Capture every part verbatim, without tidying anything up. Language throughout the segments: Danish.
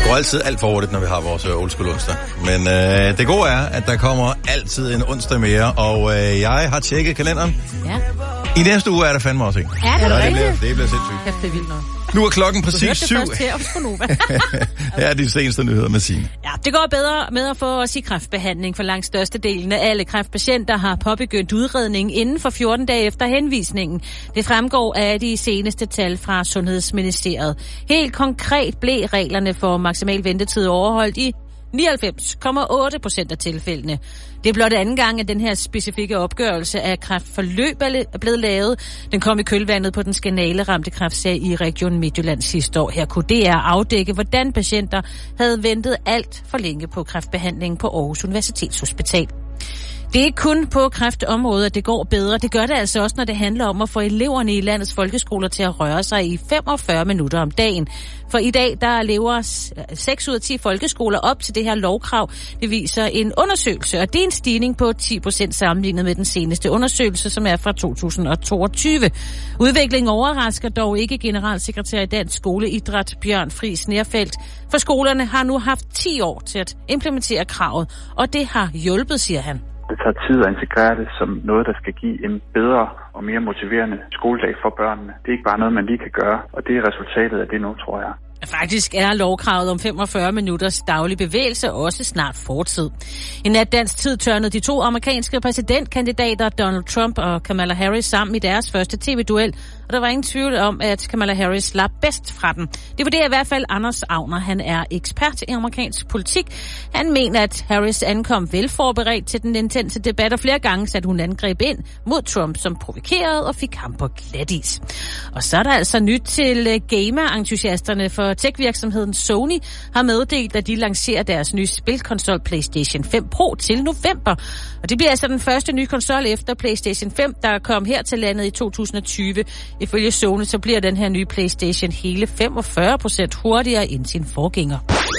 går altid alt for hurtigt, når vi har vores old school onsdag. Men øh, det gode er, at der kommer altid en onsdag mere, og øh, jeg har tjekket kalenderen. Ja. I næste uge er der fandme også en. Ja, det er det rigtigt. bliver, det bliver sindssygt. Kæft, det er vildt nok. Nu er klokken præcis syv. Du hørte det først her på Nova. Her er de seneste nyheder med Signe. Ja, det går bedre med at få os i kræftbehandling, for langt størstedelen af alle kræftpatienter har påbegyndt udredning inden for fjorten dage efter henvisningen. Det fremgår af de seneste tal fra Sundhedsministeriet. Helt konkret blev reglerne for maksimal ventetid overholdt i nioghalvfems komma otte procent af tilfældene. Det er blot anden gang, at den her specifikke opgørelse af kræftforløb er blevet lavet. Den kom i kølvandet på den skandaleramte kræftsag i Region Midtjylland sidste år. Her kunne D R afdække, hvordan patienter havde ventet alt for længe på kræftbehandling på Aarhus Universitetshospital. Det er ikke kun på kræftområdet, at det går bedre. Det gør det altså også, når det handler om at få eleverne i landets folkeskoler til at røre sig i femogfyrre minutter om dagen. For i dag, der lever seks ud af ti folkeskoler op til det her lovkrav. Det viser en undersøgelse, og det er en stigning på ti procent sammenlignet med den seneste undersøgelse, som er fra to tusind og toogtyve. Udviklingen overrasker dog ikke generalsekretær i Dansk Skoleidræt Bjørn Friis Nerfeldt, for skolerne har nu haft ti år til at implementere kravet, og det har hjulpet, siger han. Det tager tid at integrere det som noget, der skal give en bedre og mere motiverende skoledag for børnene. Det er ikke bare noget, man lige kan gøre, og det er resultatet af det nu, tror jeg. Faktisk er lovkravet om femogfyrre minutters daglig bevægelse også snart fortid. I nat dansk tid tørnede de to amerikanske præsidentkandidater Donald Trump og Kamala Harris sammen i deres første tv-duel, og der var ingen tvivl om, at Kamala Harris slap bedst fra den. Det vurderer i hvert fald Anders Agner. Han er ekspert i amerikansk politik. Han mener, at Harris ankom velforberedt til den intense debat, og flere gange satte hun angreb ind mod Trump, som provokerede og fik ham på glatis. Og så er der altså nyt til gamer-entusiasterne, for tech-virksomheden Sony har meddelt, at de lancerer deres nye spilkonsol PlayStation fem Pro til november. Og det bliver altså den første nye konsol efter PlayStation fem, der kom her til landet i to tusind og tyve. Ifølge Sony så bliver den her nye PlayStation hele femogfyrre procent hurtigere end sin forgænger.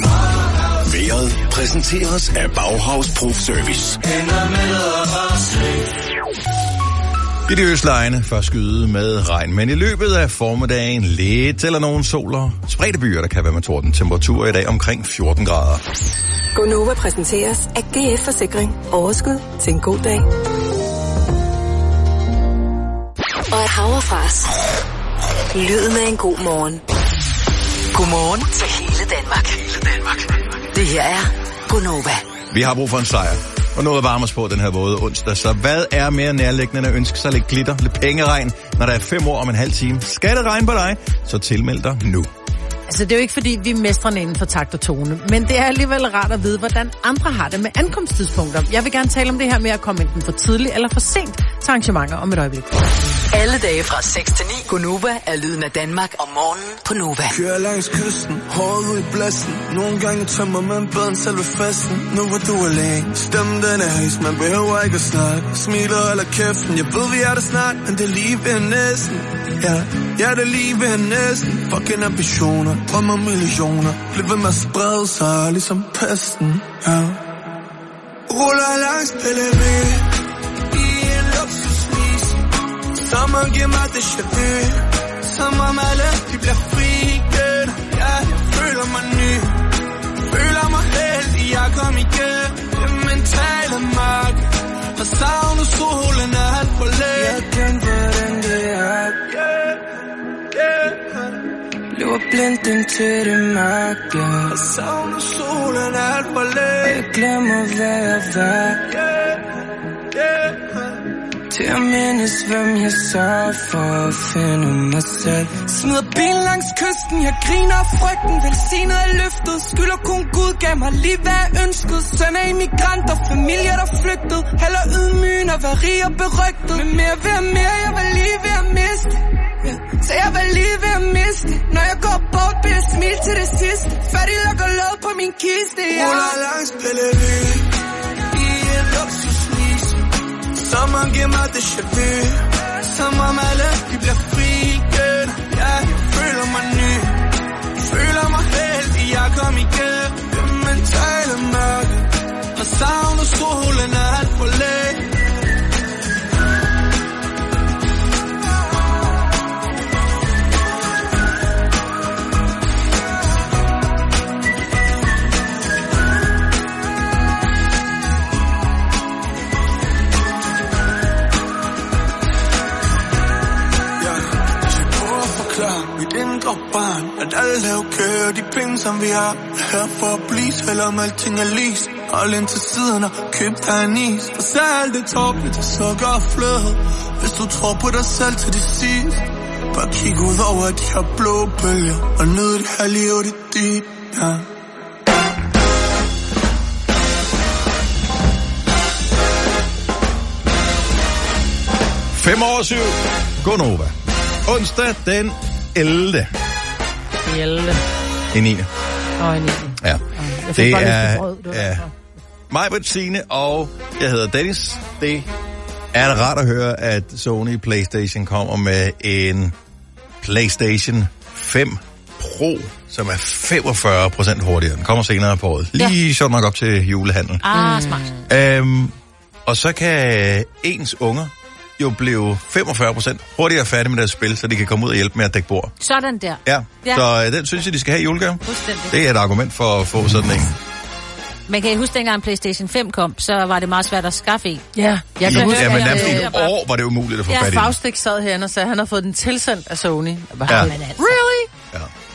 Vejret præsenteres af Bauhaus Proof Service. I de østlegne først skyde med regn, men i løbet af formiddagen lidt eller nogen soler. Spredte byer, der kan være med torden. Temperatur i dag omkring fjorten grader. Gonova præsenteres af G F Forsikring. Overskud til en god dag. Og et havrefras. Lyden af en god morgen. Godmorgen til hele Danmark. Hele Danmark. Det her er Gonova. Vi har brug for en sejr. Og noget varmer os på den her våde onsdag. Så hvad er mere nærliggende end at ønske sig lidt glitter, lidt pengeregn, når der er fem år om en halv time? Skal det regne på dig? Så tilmeld dig nu. Altså, det er jo ikke, fordi vi er mestrene inden for takt og tone, men det er alligevel rart at vide, hvordan andre har det med ankomsttidspunkter. Jeg vil gerne tale om det her med at komme enten for tidligt eller for sent til arrangementer om et øjeblik. Alle dage fra seks til ni. Gonova er lyden af Danmark om morgenen på Nova. Kører langs kysten, hårdt ud i blæsten. Nogle gange tømmer man bedre end selve festen. Nu hvor du er alene, stemmen den er højs. Man behøver ikke at snakke, smiler eller kæften. Jeg ved vi er der snart, men det er lige ved næsten. Ja, ja det er lige ved næsten. Fucking ambitioner, drømmer millioner. Bliv ved med at sprede sig, ligesom pesten. Ja. Ruller langs P L V i en luksusmis. Sommer giver mig det déjà-vu. Som om alle de bliver fri igen. Ja, jeg føler mig ny. Føler mig heldig, jeg kom igen. Det mentale mørke har savnet solen alt for længe. Jeg kan hvordan det er. Yeah, yeah. Lever blindt indtil det mørke. Har savnet solen alt for længe. Og jeg glemmer hvad jeg var. Yeah, yeah. Til at mindes, hvem jeg sørger for at finde mig selv. Smider bil langs kysten, jeg griner af frygten. Velsignet er løftet, skylder kun Gud, gav mig lige hvad jeg ønskede. Søn af immigranter, familier der flygtede. Heller ydmygen og være rig og berygtet. Men mere ved at mere, jeg var lige ved at miste. Ja. Så jeg var lige ved at miste. Når jeg går bort, bliver jeg smil til det sidste. Færdig lukker låg på min kiste, ja. Ruller langs P L V i en luksusmis. Sommeren giver mig déjà-vu. Som om alle de bliver fri igen. Ja, jeg føler mig ny. Føler mig heldig, jeg kom igen. Det mentale mørke har savnet solen alt for længe. børn, mit indre barn. At alle er okay, og de penge som vi har er her for at blive, selvom alting er lis. Hold ind til siden og køb dig en is. For så er alt det tåbeligt og sukker og fløde. Hvis du tror på dig selv til det sidste, bare kig ud over de her blå bølger og nyd det her liv, det dit, ja. Fem over syv. Godnova. Onsdag den ellevte. ellevte. I niende. Og i niende. Ja. Jeg Det bare er, lidt brød, det er mig, Britt, Signe, og jeg hedder Dennis. Det er rart at høre, at Sony PlayStation kommer med en PlayStation fem Pro, som er femogfyrre procent hurtigere. Den kommer senere på året. Lige ja. Sjovt nok op til julehandel. Ah, smart. Øhm, og så kan ens unger jo blive femogfyrre procent hurtigere færdige med deres spil, så de kan komme ud og hjælpe med at dække bord. Sådan der. Ja, Ja. så øh, den synes jeg, de skal have i julegave. Fuldstændig. Det er et argument for at få sådan en. Man kan I huske, dengang PlayStation fem kom, så var det meget svært at skaffe en. Ja, jeg kan Ja, huske, ja, men at nærmest i øh, et år var det umuligt at få Ja, fat i den. Faustik sad herinde og sagde, at han har fået den tilsendt af Sony. Jeg bare, Ja. men altså. Really? Ja.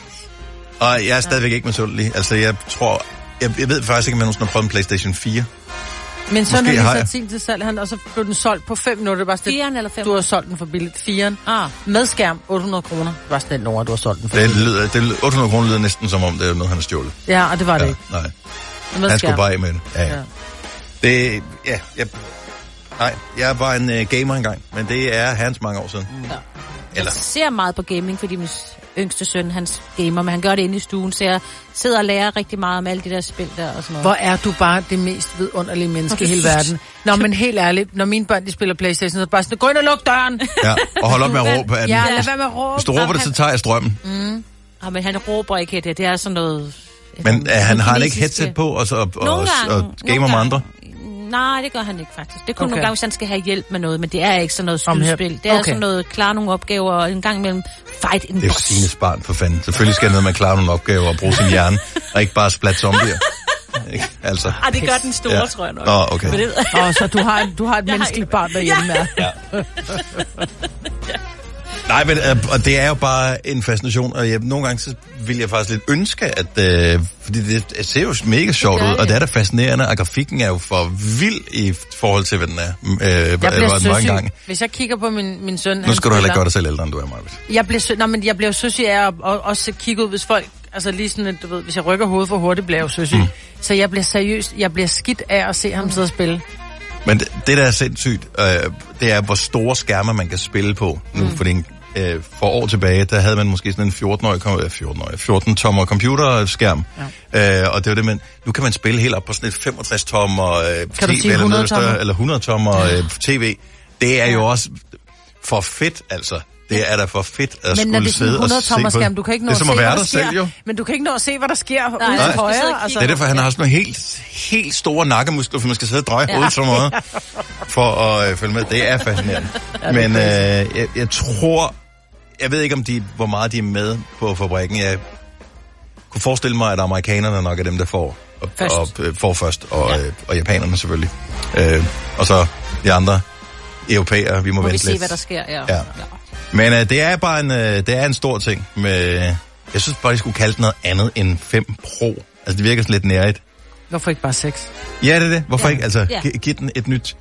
Og jeg er stadigvæk ikke misundelig. Altså, jeg tror... Jeg, jeg ved faktisk ikke, om jeg nogensinde har prøvet en PlayStation fire. Men så Måske har har de jeg. sat sin til salg, han, og så blev den solgt på fem minutter. Det var sådan, Firen eller fem? du har solgt den for billigt. Firen. Ah. Med skærm, otte hundrede kroner. Det var sådan den over, du har solgt den for Det billigt. lyder, det, lyder- otte hundrede kroner lyder næsten som om, det er noget, han har stjålet. Ja, og det var det Ja, ikke. nej. Med Han skulle skærm. bare af med det. Ja, ja. Ja. Det... Ja, jeg... Nej, jeg var en uh, gamer engang, men det er hans mange år siden. Ja. Eller... Jeg ser meget på gaming, fordi min yngste søn, hans gamer, men han gør det inde i stuen, så jeg sidder og lærer rigtig meget om alle de der spil der og sådan noget. Hvor er du bare det mest vidunderlige menneske i hele verden. Nå, men helt ærligt, når mine børn de spiller PlayStation, så er det bare sådan, gå ind og luk døren. Ja, og hold op med at råbe af den. Ja, lad være med at råbe. Hvis du råber det, så tager jeg strømmen. Mm. Ah, men han råber ikke det. Det er sådan noget... Men uh, han har han ikke kinesiske- headset på og, så, og, og, Nogle gange, og gamer nogle med andre? Nej, det gør han ikke faktisk. Det er kun Okay. nogle gange, hvis han skal have hjælp med noget, men det er ikke sådan noget Om her- skydespil. Det er okay. sådan noget, klare nogle opgaver og en gang imellem fight in Det er jo boss. Sines barn, for fanden. Selvfølgelig skal noget, man klare nogle opgaver og bruge sin hjerne, og ikke bare splat zombier. Ikke? Altså. Ah, det gør den store, Ja. tror jeg nok. Nå, okay. Men det, Åh, så du har, du har et Jeg har menneskeligt ikke- barn derhjemme, ja. Ja. Nej, men øh, og det er jo bare en fascination, og jeg, nogle gange så vil jeg faktisk lidt ønske, at øh, fordi det, det ser jo mega sjovt Det gør ud, og det. det er da fascinerende, og grafikken er jo for vild i forhold til, hvad den er. Øh, Jeg var bliver den var søsyg. engang. Hvis jeg kigger på min, min søn... Nu skal du heller ikke gøre dig selv ældre, end du er, Marvitt. Jeg bliver, sø... Nå, men jeg bliver søsyg af at og, også kigge ud, hvis folk... Altså lige sådan, at, du ved, hvis jeg rykker hovedet for hurtigt, bliver jeg jo søsyg. Mm. Så jeg bliver seriøst, jeg bliver skidt af at se ham sidde og spille. Men det, det der er sindssygt, øh, det er, hvor store skærme man kan spille på nu, mm. fordi øh, for år tilbage, der havde man måske sådan en fjorten-årig, kom- fjorten-årig, fjorten-tommer computerskærm, ja. øh, og det var det, men nu kan man spille helt op på sådan et femogtres-tommer øh, Kan du T V, sige eller, hundrede noget større, tommer? eller hundrede-tommer øh, tv. Det er jo også for fedt, altså. Det er da for fedt at Men når skulle det er sådan sidde en og hundrede se tommer på skærm, du kan ikke nå det er at som se, at være hvad der der sker. selv, jo. Men du kan ikke nå at se, hvad der sker Nej, ude du til skal sidde højre. og Altså. Det er derfor, han har sådan nogle helt, helt store nakkemuskler, for man skal sidde og dreje hovedet så meget, for at øh, følge med. Det er fascinerende. Men øh, jeg, jeg tror, jeg ved ikke, om de, hvor meget de er med på fabrikken. Jeg kunne forestille mig, at amerikanerne nok er dem, der får, og, Først. og, øh, får først, og, Ja. øh, og japanerne selvfølgelig. Øh, og så de andre europæere, vi må, må vi vente se, lidt. hvad der sker. Ja. Ja. Men øh, det er bare en, øh, det er en stor ting. Med, jeg synes bare, de skulle kalde det noget andet end fem Pro. Altså, det virker sådan lidt nærigt. Hvorfor ikke bare seks? Ja, det er det. Hvorfor Ja. ikke? Altså, Ja. gi- giv den et nyt...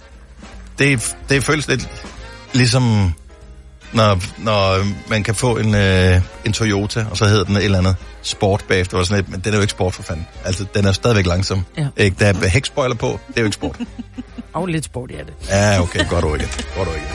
Det, det føles lidt ligesom, når, når man kan få en, øh, en Toyota, og så hedder den et eller andet sport bagefter, og sådan lidt, men den er jo ikke sport for fanden. Altså, den er stadigvæk langsom. Ja. Ikke? Der er hækspoiler på, det er jo ikke sport. Og lidt sport i det. Ja, okay, godt ord igen. Godt ord igen.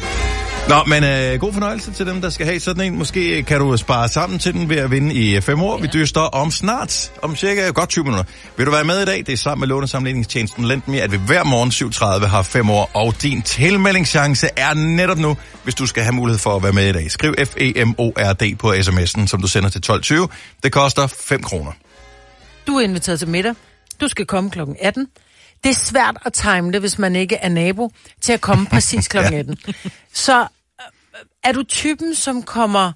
Nå, men øh, god fornøjelse til dem, der skal have sådan en. Måske kan du spare sammen til den ved at vinde i fem år. Ja. Vi dyster om snart, om cirka godt tyve minutter. Vil du være med i dag? Det er sammen med lånesamligningstjenesten LendMe, at vi hver morgen syv tredive har fem år. Og din tilmeldingschance er netop nu, hvis du skal have mulighed for at være med i dag. Skriv F E M O R D på sms'en, som du sender til tolv tyve. Det koster fem kroner. Du er inviteret til middag. Du skal komme klokken atten. Det er svært at time det, hvis man ikke er nabo, til at komme præcis klokken atten. Så øh, er du typen, som kommer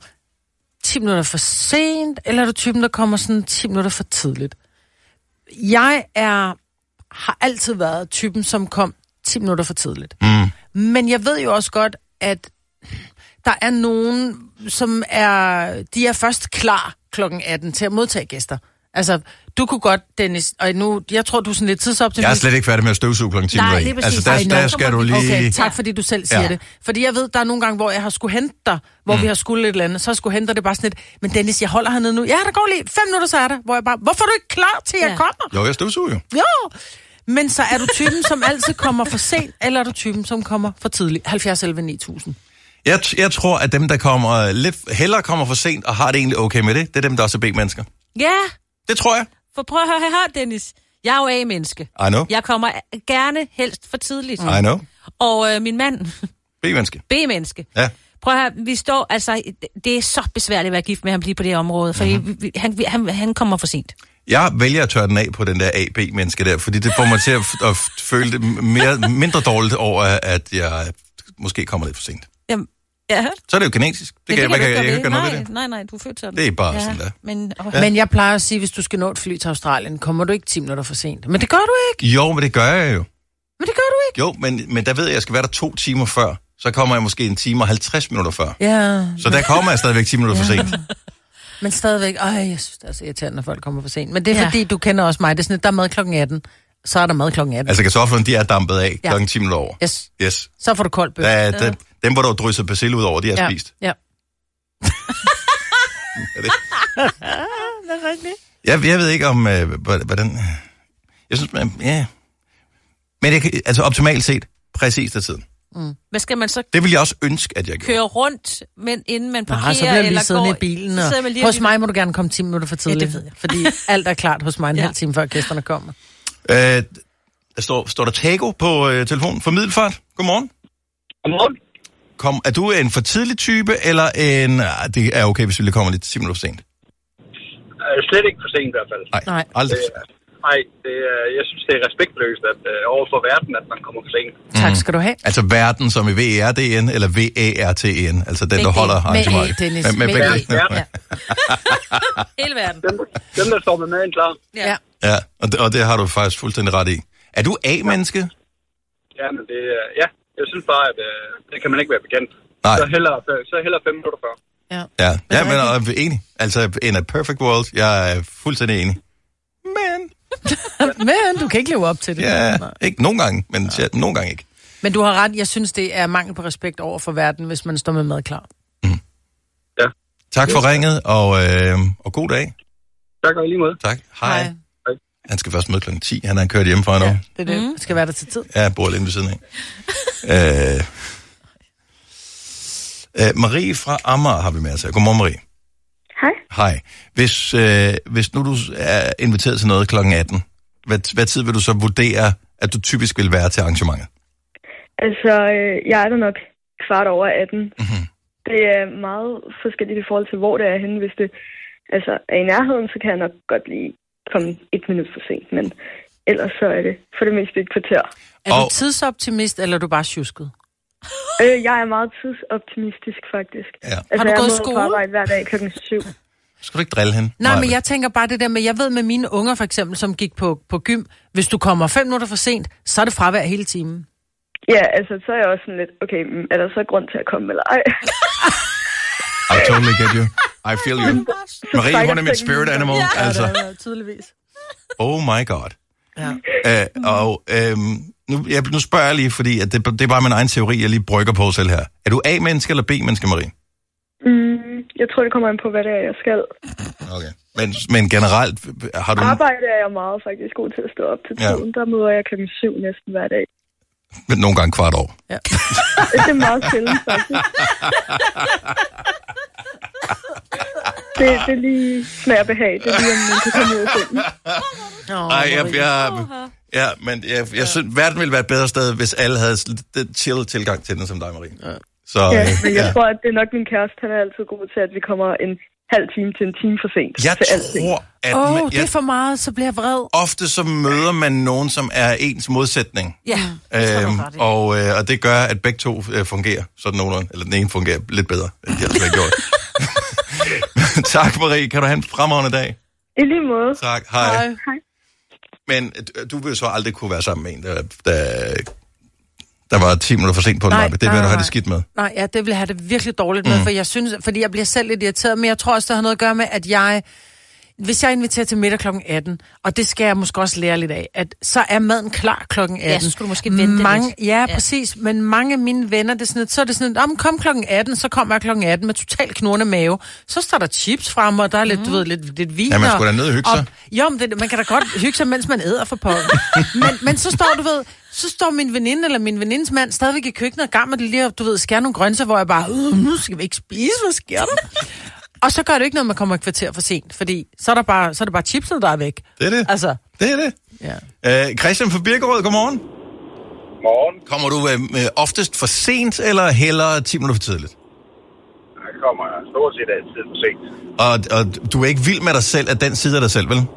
ti minutter for sent, eller er du typen, der kommer sådan ti minutter for tidligt? Jeg er, har altid været typen, som kom ti minutter for tidligt. Mm. Men jeg ved jo også godt, at der er nogen, som er, de er først klar klokken atten til at modtage gæster. Altså, du kunne godt, Dennis, og nu, jeg tror, du er sådan lidt tidsoptimist. Jeg er slet ikke færdig med at støvsuge klokken ti. Nej, lige præcis. Altså, der, der skal du lige... Okay, tak fordi du selv siger Ja. det. Fordi jeg ved, der er nogle gange, hvor jeg har skulle hente dig, hvor mm. vi har skulle et eller andet, så har jeg skulle hente dig, det er bare sådan lidt, men Dennis, jeg holder hernede nu. Ja, der går lige fem minutter, så er der, hvor jeg bare, hvorfor er du ikke klar til, jeg Ja. kommer? Jo, jeg støvsuger jo. Jo! Men så er du typen, som altid kommer for sent, eller er du typen, som kommer for tidligt? halvfjerds elleve ni tusind. Jeg, jeg tror, at dem, der kommer lidt hellere kommer for sent, og har det egentlig okay med det, det er dem, der også er B-mennesker. Ja, Det tror jeg. for prøv at høre her, Dennis. Jeg er jo A-menneske. I know. Jeg kommer gerne helst for tidligt. I know. Og øh, min mand, B-menneske. B-menneske. Ja. Prøv at høre, vi står, altså, det er så besværligt at være gift med ham lige på det her område, fordi mm-hmm. vi, han, vi, han, han kommer for sent. Jeg vælger at tørre den af på den der A B-menneske der, fordi det får mig til at, at føle det mere, mindre dårligt over, at jeg måske kommer lidt for sent. Jamen, ja. Så er det jo genetisk. Det kan, det jeg, kan kan, du jeg, ikke jeg gøre gøre ved. noget Nej, ved det. nej, nej, du er født sådan. Det er bare ja. sådan der. Men, åh, Ja. Men jeg plejer at sige, hvis du skal nå et fly til Australien, kommer du ikke ti minutter for sent. Men det gør du ikke. Jo, men det gør jeg jo. Men det gør du ikke. Jo, men, men der ved jeg, at jeg skal være der to timer før. Så kommer jeg måske en time og halvtreds minutter før. Ja. Så der kommer jeg stadigvæk ti minutter for sent. Men stadigvæk, ej, jeg synes, det er så irriterende, når folk kommer for sent. Men det er Ja. ja. fordi, du kender også mig. Det er sådan, at der er mad klokken atten. Så er der mad klokken atten. Altså kartoflerne, de er dampet af Ja. klokken ti minutter over. Yes. Yes. Så får du koldt bøf. Der, er- der, dem, hvor du har drysset persille ud over, de er ja. spist. Ja. Er det? Det er rigtigt. Jeg, jeg ved ikke om, øh, hvordan... Jeg synes, man, ja... Men jeg, kan- altså optimalt set, præcis til tiden. hvad skal man så Det vil jeg også ønske, at jeg gjorde. køre rundt, men inden man parkerer, Nej, så bliver du lige eller siddende går... i bilen. så sidder man Og... lige Hos mig må du gerne komme ti minutter for tidligt. Ja, det ved jeg. Fordi alt er klart hos mig en Ja. halv time før gæsterne kommer. Øh, der står, står der Tago på øh, telefonen for Middelfart? Godmorgen. Godmorgen. Kom, er du en for tidlig type, eller en... Ah, det er okay, hvis vi lige kommer lidt ti minutter for sent. Uh, slet ikke for sent i hvert fald. Nej, Nej. aldrig. Det, nej, det, er, jeg synes, det er respektløst at, uh, over for verden, at man kommer for sent. Tak skal du have. Altså verden som i V E R D N, eller V A R T N, altså den, der Begge holder Med arrangementet. A, Dennis. Med, med Med begge. A. Ja. Ja. Hele verden. Dem, dem der står med maden klar. Ja. Ja, og det, og det har du faktisk fuldstændig ret i. Er du A-menneske? Ja, men det, uh, ja, jeg synes bare, at uh, det kan man ikke være bekendt. Nej. Så hellere, så hellere fem minutter før. Ja. Ja, ja men jeg er enig. Altså, in a perfect world, jeg er fuldstændig enig. Men, Men du kan ikke leve op til det. ja, Nej. ikke nogen gange, men ja. nogle gange ikke. Men du har ret. Jeg synes, det er mangel på respekt over for verden, hvis man står med mad klar. Ja. Tak for ringet, og, øh, og god dag. Tak og i lige måde. Tak. Hej. Han skal først møde klokken ti. Han har kørt hjemmefra nu. Ja, Ja. det er det. Mm. Skal være der til tid. Jeg bor lidt ved siden af. øh, øh, Marie fra Amager har vi med os her. Godmorgen, Marie. Hej. Hej. Hvis, øh, hvis nu du er inviteret til noget klokken atten, hvad, hvad tid vil du så vurdere, at du typisk vil være til arrangementet? Altså, øh, jeg er der nok kvart over atten. Mm-hmm. Det er meget forskelligt i forhold til, hvor det er henne. Hvis det altså, er i nærheden, så kan jeg nok godt lige komme et minut for sent. Men ellers så er det for det meste et kvarter. Er du Og- tidsoptimist, eller er du bare tjusket? Øh, jeg er meget tidsoptimistisk, faktisk. Ja. Altså, Har du jeg gået i møder på skole? arbejde hver dag klokken syv. Skal du ikke drille hende? Nej, men jeg tænker bare det der med, jeg ved med mine unger for eksempel, som gik på, på gym, hvis du kommer fem minutter for sent, så er det fravær hele timen. Ja, altså, så er jeg også sådan lidt, okay, mm, er der så grund til at komme, eller ej? I totally get you. I feel you. Marie, trækker hun er mit sengen spirit lige. animal. Ja, Altså, det er tydeligvis. oh my god. Ja. Øh, og øhm, nu, jeg, nu spørger jeg lige, fordi at det, det er bare min egen teori, jeg lige brygger på selv her. Er du A-menneske eller B-menneske, Marie? Mm, jeg tror, det kommer an på, hvad det er, jeg skal. Okay. Men, men generelt har du... Arbejde er jeg meget faktisk god til at stå op til Ja. tiden. Der møder jeg klokken syv næsten hver dag. Nogle gange kvart år. Ja. Det er meget sjældent, faktisk. Det, det er lige smag og behag. Det er lige, om man kan komme ud af sengen. Oh, Ej, jeg, jeg, ja, men jeg, jeg synes, verden ville være et bedre sted, hvis alle havde den chill tilgang til den som dig, Marie. Ja. Så, Ja, øh, men jeg ja. tror, at det er nok min kæreste. Han er altid god til, at vi kommer en halv time til en time for sent. Jeg til alting. tror, at Åh, man, oh, det er jeg, for meget, så bliver jeg vred. ofte så møder man nogen, som er ens modsætning. Ja. Øhm, og, øh, og det gør, at begge to øh, fungerer sådan nogenlunde. Eller den ene fungerer lidt bedre, end de ellers har gjort. Tak, Marie. Kan du have en fremragende dag? I lige måde. Tak. Hej. Hej. Hej. Men øh, du vil så aldrig kunne være sammen med en, der, der der var ti minutter for sent på den, Nej, det vil nej, du have nej. det skidt med. Nej, ja, det vil jeg have det virkelig dårligt med, Mm. for jeg synes, fordi jeg bliver selv lidt irriteret, men jeg tror også, det har noget at gøre med, at jeg, hvis jeg inviterer til middag klokken atten, og det skal jeg måske også lære lidt af, at så er maden klar klokken atten. Ja, så skulle du måske vente mange, lidt. Ja, Ja. præcis, men mange af mine venner, det er sådan, så er det sådan, om kom klokken atten, så kommer jeg klokken atten med total knurrende mave. Så står der chips frem, og der er lidt, mm. du ved, lidt, lidt vin. Ja, man og- skulle da ned og hygge sig. og- Jo, men det, man kan da godt hygge sig, mens man æder for pokken. men, men så står du ved, så står min veninde eller min venindes mand stadigvæk i køkkenet og gang med det lige, at, du ved, skære nogle grøntsager, hvor jeg bare, øh, nu skal vi ikke spise, hvad sker der? Og så gør det ikke noget, man kommer et kvarter for sent, fordi så er, der bare, så er det bare chipset, der er væk. Det er det. Altså, Det er det. ja. Øh, Christian fra Birkerød, godmorgen. Morgen. Kommer du øh, øh, oftest for sent, eller hellere ti minutter for tidligt? Jeg kommer stort set altid for sent. Og, og du er ikke vild med dig selv, at den side af dig selv, vel?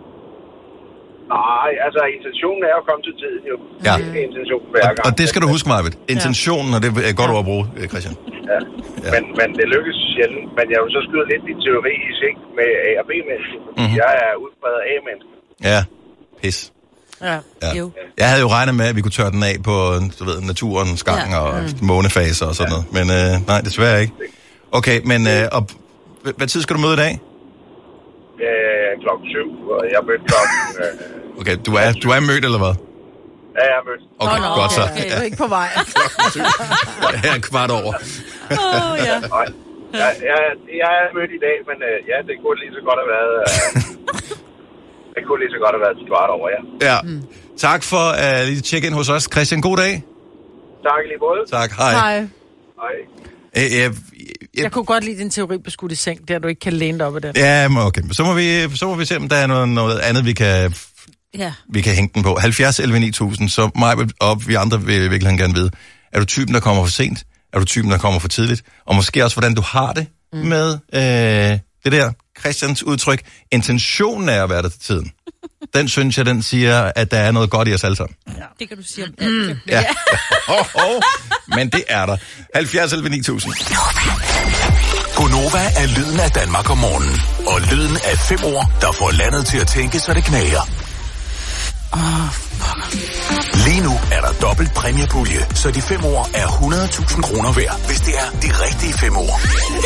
Nej, altså intentionen er jo at komme til tiden jo. Ja. Det er intentionen hver gang. Og, og det skal du huske, Marvitt. Intentionen, og det er godt ord at bruge, øh, Christian. Ja. Ja. Men, men det lykkes sjældent. Men jeg vil så skyde lidt din teori i seng med A og B-mennesker, fordi Mhm. mm-hmm. jeg er udbredt A-menneske. Ja, pis. Ja. Ja. Jo. Jeg havde jo regnet med, at vi kunne tørre den af på du ved, naturens gang Ja. og månefaser og sådan noget. Men øh, nej, desværre ikke. Okay, men øh, og, h- hvad tid skal du møde i dag? Øh, klokken syv, og jeg mødte klokken... Øh, Okay, du er, du er mødt, eller hvad? ja, jeg mødte. Okay, Nå, nå, godt så. Okay, du er ikke på vej. Her er kvart over. Åh, oh, ja. Nej. Jeg, jeg, jeg er mødt i dag, men øh, ja, det kunne lige så godt have været... Øh, det kunne lige så godt have været til kvart over, ja. Ja. Tak for at uh, lige tjekke ind hos os. Christian, god dag. Tak lige både. Tak, hej. Hej. Hej. Øh, jeg, Jeg kunne godt lide din teori på skudt i seng, der du ikke kan læne dig op af den. ja, men okay. Så må, vi, så må vi se, om der er noget, noget andet, vi kan, Ja. vi kan hænge den på. halvfjerds elleve ni tusind, så mig og vi andre vil virkelig gerne vide. Er du typen, der kommer for sent? Er du typen, der kommer for tidligt? Og måske også, hvordan du har det mm. med øh, det der Christians udtryk. Intentionen er at være der til tiden. Den synes jeg, den siger, at der er noget godt i os alle sammen. Det kan du sige om alt. Ja. oh, oh. Men det er der. halvfjerds elleve ni tusind. Gonova er lyden af Danmark om morgenen. Og lyden af fem ord, der får landet til at tænke, så det knager. Åh, Lige nu er der dobbelt præmiepulje, så de fem ord er hundrede tusind kroner værd, hvis det er de rigtige fem ord.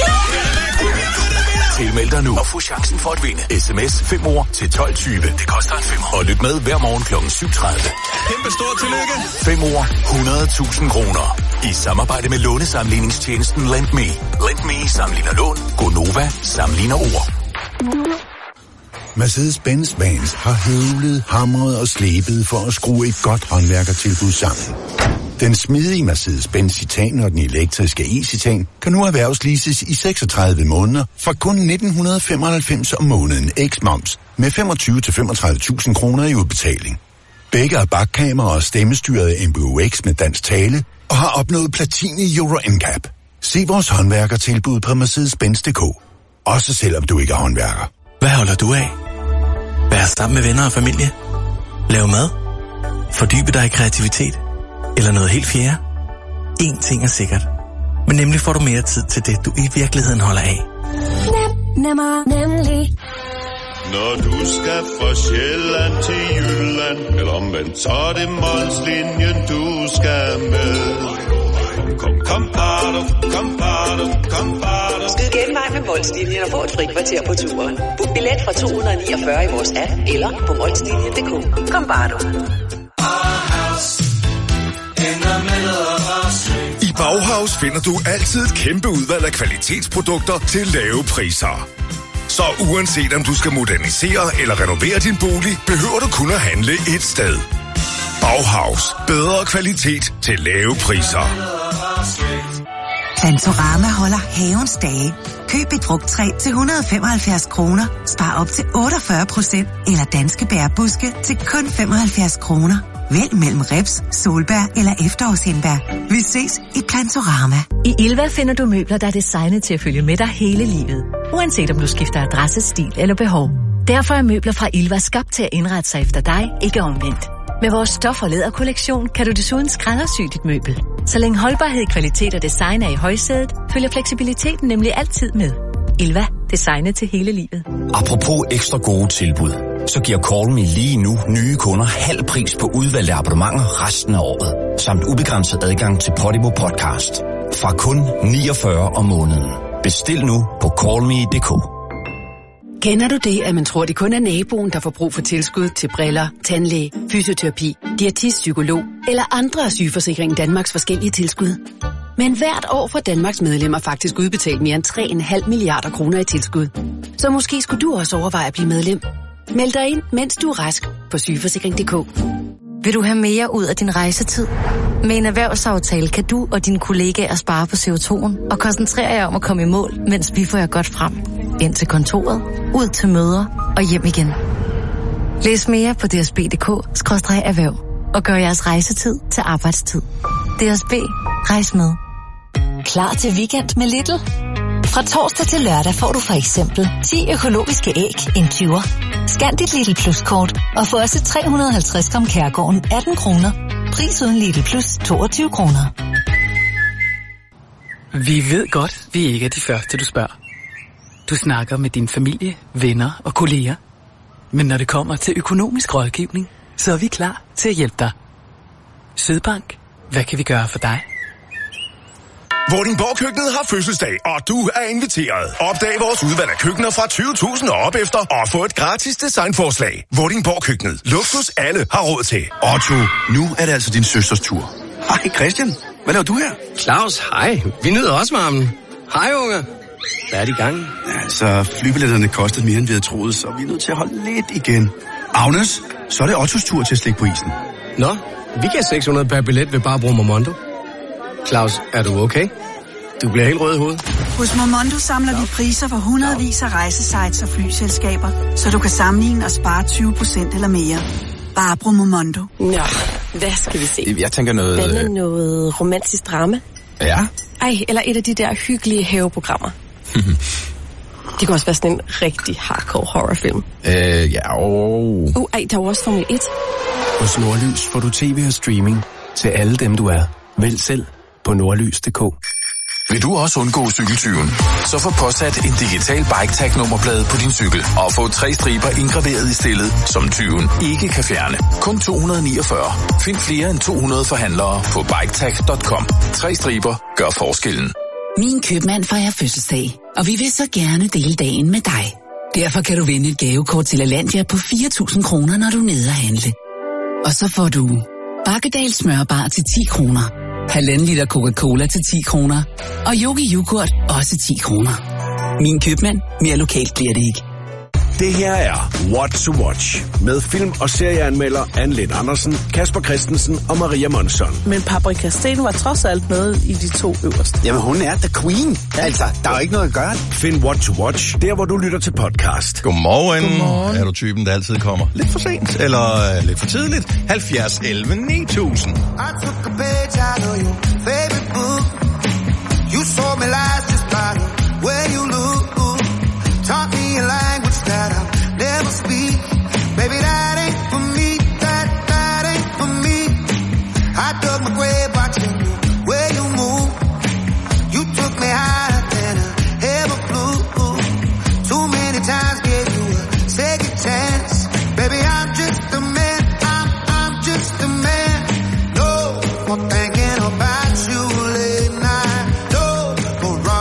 Tilmeld dig nu og få chancen for at vinde. Sms fem ord til tolv tyve. Det koster en femmer. Og lyt med hver morgen klokken syv tredive. Kæmpe stort tillykke. fem ord, hundrede tusind kroner. I samarbejde med lånesamligningstjenesten LendMe. LendMe sammenligner lån. Gonova sammenligner ord. Mercedes-Benz Vans har høvlet, hamret og slebet for at skrue et godt håndværkertilbud sammen. Den smidige Mercedes-Benz Citan og den elektriske e-Citan kan nu erhvervsleases i seksogtredive måneder for kun nitten femoghalvfems om måneden eks-moms med femogtyve til femogtredive tusind kroner i udbetaling. Begge er bakkamera og stemmestyret M B U X med dansk tale og har opnået platin i Euro N C A P. Se vores håndværkertilbud på mercedes benz punktum d k. Også selvom du ikke er håndværker. Hvad holder du af? Vær sammen med venner og familie? Lav mad? Fordybe dig i kreativitet? Eller noget helt fjerde? En ting er sikkert. Men nemlig får du mere tid til det, du i virkeligheden holder af. Nem, nemmer, nemlig. Når du skal fra Sjælland til Jylland, eller omvendt, så er det Molslinjen, du skal med. Kom, kom, bado, kom, bado, kom, bado. Skyd genvej med Molslinjen og få et fri kvarter på turen. Book billet fra to hundrede niogfyrre i vores app, eller på molslinjen punktum d k. Kom, bado. I Bauhaus finder du altid et kæmpe udvalg af kvalitetsprodukter til lave priser. Så uanset om du skal modernisere eller renovere din bolig, behøver du kun at handle et sted. Bauhaus. Bedre kvalitet til lave priser. Plantorama holder havens dage. Køb et frugttræ til et hundrede og femoghalvfjerds kroner. Spar op til otteogfyrre procent eller danske bærbuske til kun femoghalvfjerds kroner. Vælg mellem ribs, solbær eller efterårshindbær. Vi ses i Plantorama. I Ilva finder du møbler, der er designet til at følge med dig hele livet. Uanset om du skifter adresse, stil eller behov. Derfor er møbler fra Ilva skabt til at indrette sig efter dig, ikke omvendt. Med vores stof- og læderkollektion kan du desuden skræddersy dit møbel. Så længe holdbarhed, kvalitet og design er i højsædet, følger fleksibiliteten nemlig altid med. Ilva. Designet til hele livet. Apropos ekstra gode tilbud, så giver Call Me lige nu nye kunder halv pris på udvalgte abonnementer resten af året. Samt ubegrænset adgang til Podimo Podcast. Fra kun niogfyrre om måneden. Bestil nu på call me punktum d k. Kender du det, at man tror, det kun er naboen, der får brug for tilskud til briller, tandlæge, fysioterapi, diætist, psykolog eller andre af Sygeforsikringen Danmarks forskellige tilskud? Men hvert år får Danmarks medlemmer faktisk udbetalt mere end tre komma fem milliarder kroner i tilskud. Så måske skulle du også overveje at blive medlem. Meld dig ind, mens du er rask på sygeforsikring punktum d k. Vil du have mere ud af din rejsetid? Med en erhvervsaftale kan du og dine kollegaer spare på C O to'en og koncentrere jer om at komme i mål, mens vi får jer godt frem. Ind til kontoret, ud til møder og hjem igen. Læs mere på d s b punktum d k skråstreg erhverv og gør jeres rejsetid til arbejdstid. D S B. Rejs med. Klar til weekend med Lidl? Fra torsdag til lørdag får du for eksempel ti økologiske æg, en tyver. Scan dit Lidl Plus-kort og få også tre hundrede og halvtreds gram Kærgården atten kroner. Pris uden Lidl Plus toogtyve kroner. Vi ved godt, vi ikke er de første, du spørger. Du snakker med din familie, venner og kolleger. Men når det kommer til økonomisk rådgivning, så er vi klar til at hjælpe dig. Sydbank, hvad kan vi gøre for dig? Vordingborg-køkkenet har fødselsdag, og du er inviteret. Opdag vores udvalg af køkkener fra tyve tusind og op efter, og få et gratis designforslag. Vordingborg-køkkenet. Luksus alle har råd til. Otto, nu er det altså din søsters tur. Hej Christian, hvad laver du her? Claus, hej. Vi nyder også varmen. Hej unge. Hvad er det i gang? Altså, flybilletterne kostede mere end vi havde troet, så vi er nødt til at holde lidt igen. Agnes, så er det Ottos tur til at slikke på isen. Nå, vi kan seks hundrede per billet ved bare at bruge Momondo. Claus, er du okay? Du bliver helt rød i hovedet. Hos Momondo samler vi priser for hundredvis af rejsesites og flyselskaber, så du kan sammenligne og spare tyve procent eller mere. Bare brug Momondo. Nå, hvad skal vi se? Jeg tænker noget... Hvad med noget romantisk drama? Ja? Ej, eller et af de der hyggelige haveprogrammer. Det kan også være sådan en rigtig hardcore horrorfilm. Øh, ja, og... Uh, ej, der er også Formel et. Hos Nordlys får du tv og streaming til alle dem, du er. Vælg selv på nordlys punktum d k. Vil du også undgå cykeltyven? Så få påsat en digital bike-tag-nummerplade på din cykel og få tre striber indgraveret i stillet, som tyven ikke kan fjerne. Kun to hundrede og niogfyrre. Find flere end to hundrede forhandlere på biketag punktum com. Tre striber gør forskellen. Min købmand fejrer fødselsdag, og vi vil så gerne dele dagen med dig. Derfor kan du vinde et gavekort til Alandia på fire tusind kroner, når du er nede at handle. Og så får du Bakkedal smørbar til ti kroner, halvanden liter Coca-Cola til ti kroner, og Yogi Yoghurt også ti kroner. Min købmand, mere lokalt bliver det ikke. Det her er What to Watch med film- og serieanmelder Anne Lind Andersen, Kasper Christensen og Maria Monsson. Men Paprika Steen var trods alt med i de to øverste. Jamen hun er the queen. Altså, der er jo ikke noget at gøre. Find What to Watch, der hvor du lytter til podcast. Godmorgen. Godmorgen. Er du typen, der altid kommer lidt for sent, eller uh, lidt for tidligt? halvfjerds elleve ni tusind. I took a page out of your favorite book. You saw me last just by the way you look. Taught me a language that I'll never speak. Baby, that ain't for me, that, that ain't for me. I dug my grave watching you, where you move. You took me higher than I ever flew. Too many times gave you a second chance. Baby, I'm just a man, I'm, I'm just a man. No more thinking about you late night. No more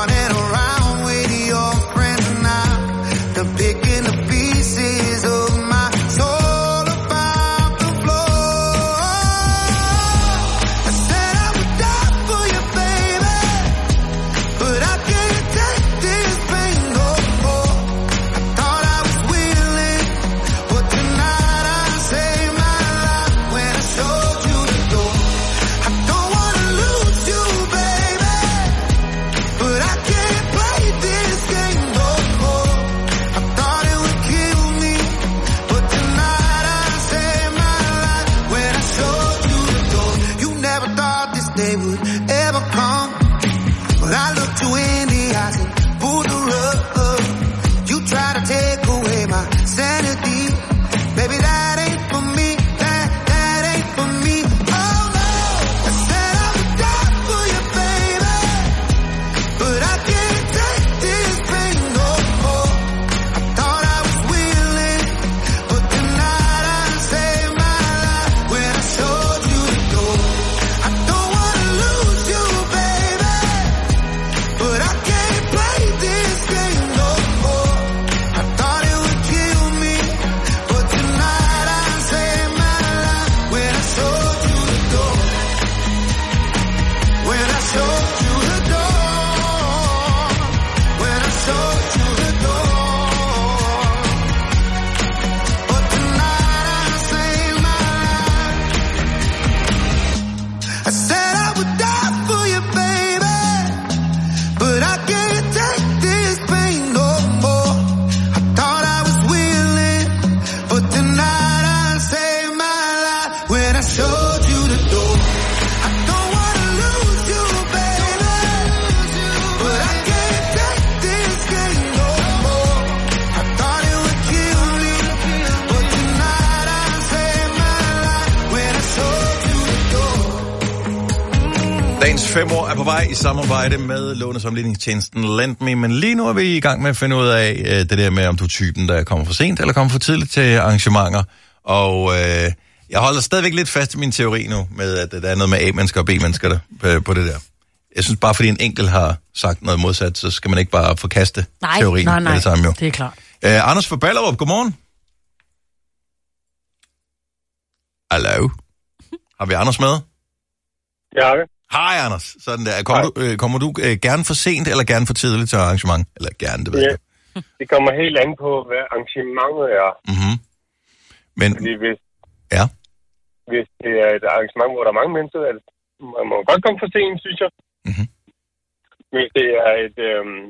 fem år er på vej i samarbejde med lånesamligningstjenesten LendMe, men lige nu er vi i gang med at finde ud af øh, det der med, om du er typen, der kommer for sent eller kommer for tidligt til arrangementer. Og øh, jeg holder stadigvæk lidt fast i min teori nu, med at der er noget med A-mennesker og B-mennesker der, øh, på det der. Jeg synes bare, fordi en enkelt har sagt noget modsat, så skal man ikke bare forkaste nej, teorien nej, nej, med det samme jo. det er klart. Øh, Anders fra Ballerup, godmorgen. Hallo. Har vi Anders med? Ja. Hej Anders, sådan der. Kommer du, øh, kommer du øh, gerne for sent eller gerne for tidligt til arrangement? Eller gerne, det ved jeg. Ja, det kommer helt an på, hvad arrangementet er. Mhm. Men, Fordi hvis, ja. hvis det er et arrangement, hvor der er mange mennesker, er det, man må godt komme for sent, synes jeg. Mhm. Hvis det er et, øhm,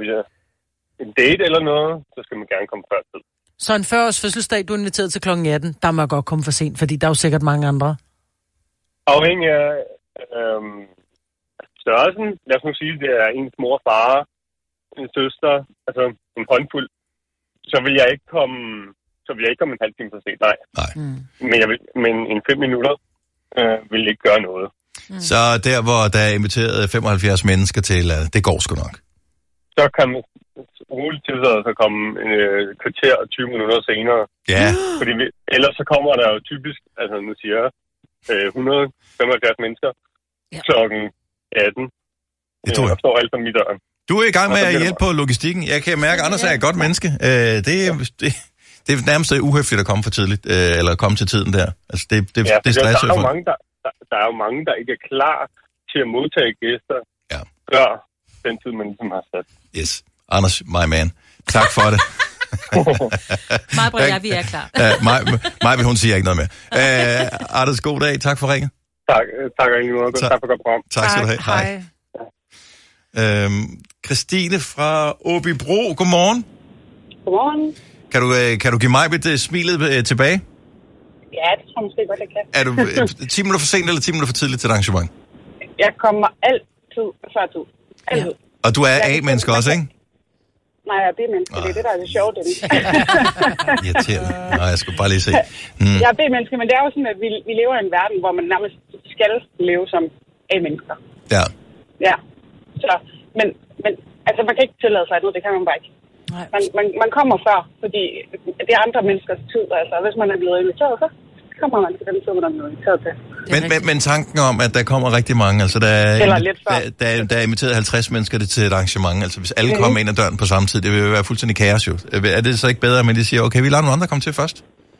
en date eller noget, så skal man gerne komme før tid. Så en fyrre års fødselsdag, du er inviteret til klokken atten, der må jeg godt komme for sent, fordi der er jo sikkert mange andre. Afhængig af øhm, størrelsen, lad os nu sige, det er ens mor, far, en søster, altså en håndfuld, så vil jeg ikke komme, så vil jeg ikke komme en halv time for sent, nej. nej. Mm. Men, jeg vil, men en fem minutter øh, vil ikke gøre noget. Mm. Så der, hvor der er inviteret femoghalvfjerds mennesker til, det går sgu nok. Så kan man roligt tilsætte at komme en øh, kvarter og tyve minutter senere. Ja. Fordi vi, ellers så kommer der jo typisk, altså nu siger jeg, øh, et hundrede og femoghalvfjerds mennesker ja. klokken atten. Det tror jeg. Og står alt for mit døren. Du er i gang med at hjælpe på logistikken. Jeg kan mærke, at Anders er et godt menneske. Øh, det, er, det, det er nærmest uhøfligt at komme for tidligt, øh, eller komme til tiden der. Altså, det, det, ja, det stresser der, er jo mange, der, der, der er jo mange, der ikke er klar til at modtage gæster ja. før den tid, man ligesom har sat. Yes. Anders, my man. Tak for det. Mig og jeg, vi er klar. uh, mig, mig, hun siger ikke noget mere. Uh, Anders, god dag. Tak for ringen. Tak, tak og lige tak. tak for godt program. Tak skal du have. Hej. Øhm, Christine fra Åbybro, godmorgen. Godmorgen. Kan du, uh, kan du give mig et uh, smilet uh, tilbage? Ja, det tror jeg måske godt, jeg kan. Er du uh, ti minutter for sent eller ti minutter for tidligt til et arrangement? Jeg kommer altid før tid. Altid. Ja. Og du er A-menneske også, ikke? Nej, jeg er B-menneske. Det er det, der er det sjove. Irriterende. Nej, jeg skulle bare lige se. Mm. Jeg er B-menneske, men det er jo sådan, at vi, vi lever i en verden, hvor man nærmest skal leve som A-mennesker. Ja. Ja. Så, men, men altså, man kan ikke tillade sig noget, det kan man bare ikke. Nej. Man, man, man kommer før, fordi det er andre menneskers tid. Altså, hvis man er blevet inviteret, så kommer man til den tid, man er blevet inviteret til. Men, men, men tanken om, at der kommer rigtig mange, altså der er, Eller lidt før. der, der, der er inviteret halvtreds mennesker til et arrangement, altså hvis alle mm-hmm. kommer ind ad døren på samme tid, det vil jo være fuldstændig kaos jo. Er det så ikke bedre, at man lige siger, okay, vi lader nogle andre komme til først?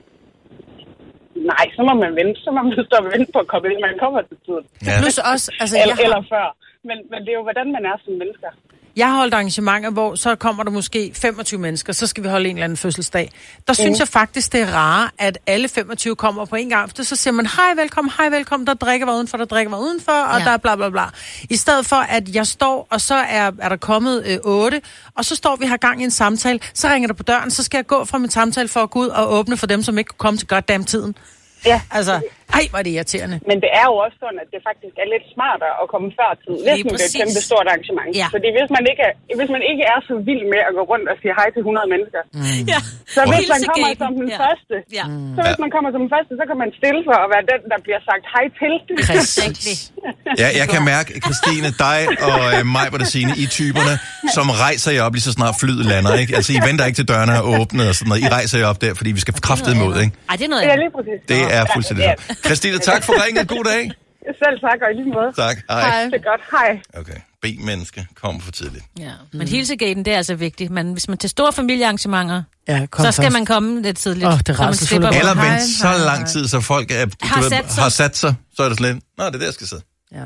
Nej, så må man vente, så må man stå og vente på at komme ind, man kommer til tiden. Ja. Plus også, altså, eller, har... eller før. Men, men det er jo, hvordan man er som mennesker. Jeg har holdt arrangementer, hvor så kommer der måske femogtyve mennesker, så skal vi holde en eller anden fødselsdag. Der mm. synes jeg faktisk, det er rare, at alle femogtyve kommer på en gang. For så siger man, hej, velkommen, hej, velkommen, der drikker var udenfor, der drikker var udenfor, og ja. der er bla bla bla. I stedet for, at jeg står, og så er, er der kommet øh, otte, og så står vi her gang i en samtale, så ringer der på døren, så skal jeg gå fra min samtale for at gå ud og åbne for dem, som ikke kunne komme til goddamn tiden. Ja. Altså, ej, hvor er det irriterende. Men det er jo også sådan, at det faktisk er lidt smartere at komme før tid. Hvis det er et kæmpe stort arrangement. Ja. Fordi hvis man, ikke er, hvis man ikke er så vild med at gå rundt og sige hej til hundrede mennesker, mm. ja. så hvis man kommer som den ja. første, ja. så hvis man kommer som den første, så kan man stille sig og være den, der bliver sagt hej til. Præcis. Ja, jeg kan mærke, Christine, dig og øh, mig, hvor det siger, I typerne, som rejser jer op lige så snart flyet lander, ikke? Altså, I venter ikke til dørene er åbnet og sådan noget. I rejser jer op der, fordi vi skal kraftedeme ud, ikke? Ej, det er noget ja, lige præcis. Det er fuldstændig ja, ja. Christine, tak for ringet. God dag. Selv tak, og i lige måde. Tak. Hej. Hej. Det er godt. Hej. Okay. B-menneske kommer for tidligt. Ja. Men mm. hilsegaten, det er altså vigtigt. Men hvis man til store familiearrangementer, ja, så skal først. man komme lidt tidligt. Åh, oh, det er ret selvfølgelig. Eller vente så lang tid, så folk er, har, ved, sat har sat sig. Så er det slet. Nå, det er der, jeg skal sidde. Ja.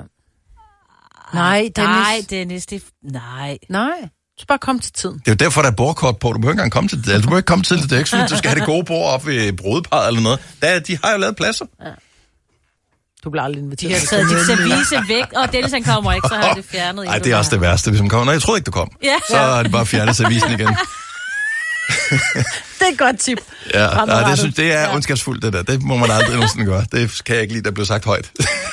Nej, Dennis. Nej, Dennis. Det... Nej. Nej. Du skal bare komme til tiden. Det er jo derfor, der er bordkort på. Du behøver ikke engang komme til det. Altså, du behøver ikke komme til det. Det er ikke sådan, at du skal have det gode bord op ved brudeparret eller noget. Der, de har jo lavet pladser. Ja. Du bliver aldrig inviteret. De har taget dit service væk, og Dennis han kommer ikke, så har det fjernet. Nej, det er også det værste, hvis man kommer. Nej, jeg troede ikke, du kom. Ja. Så har de bare fjernet servicen igen. Det er et godt tip. Ja, nej, det, synes, det er ondskabsfuldt, det der. Det må man aldrig nogensinde gøre. Det kan jeg ikke lide, der blev sagt højt.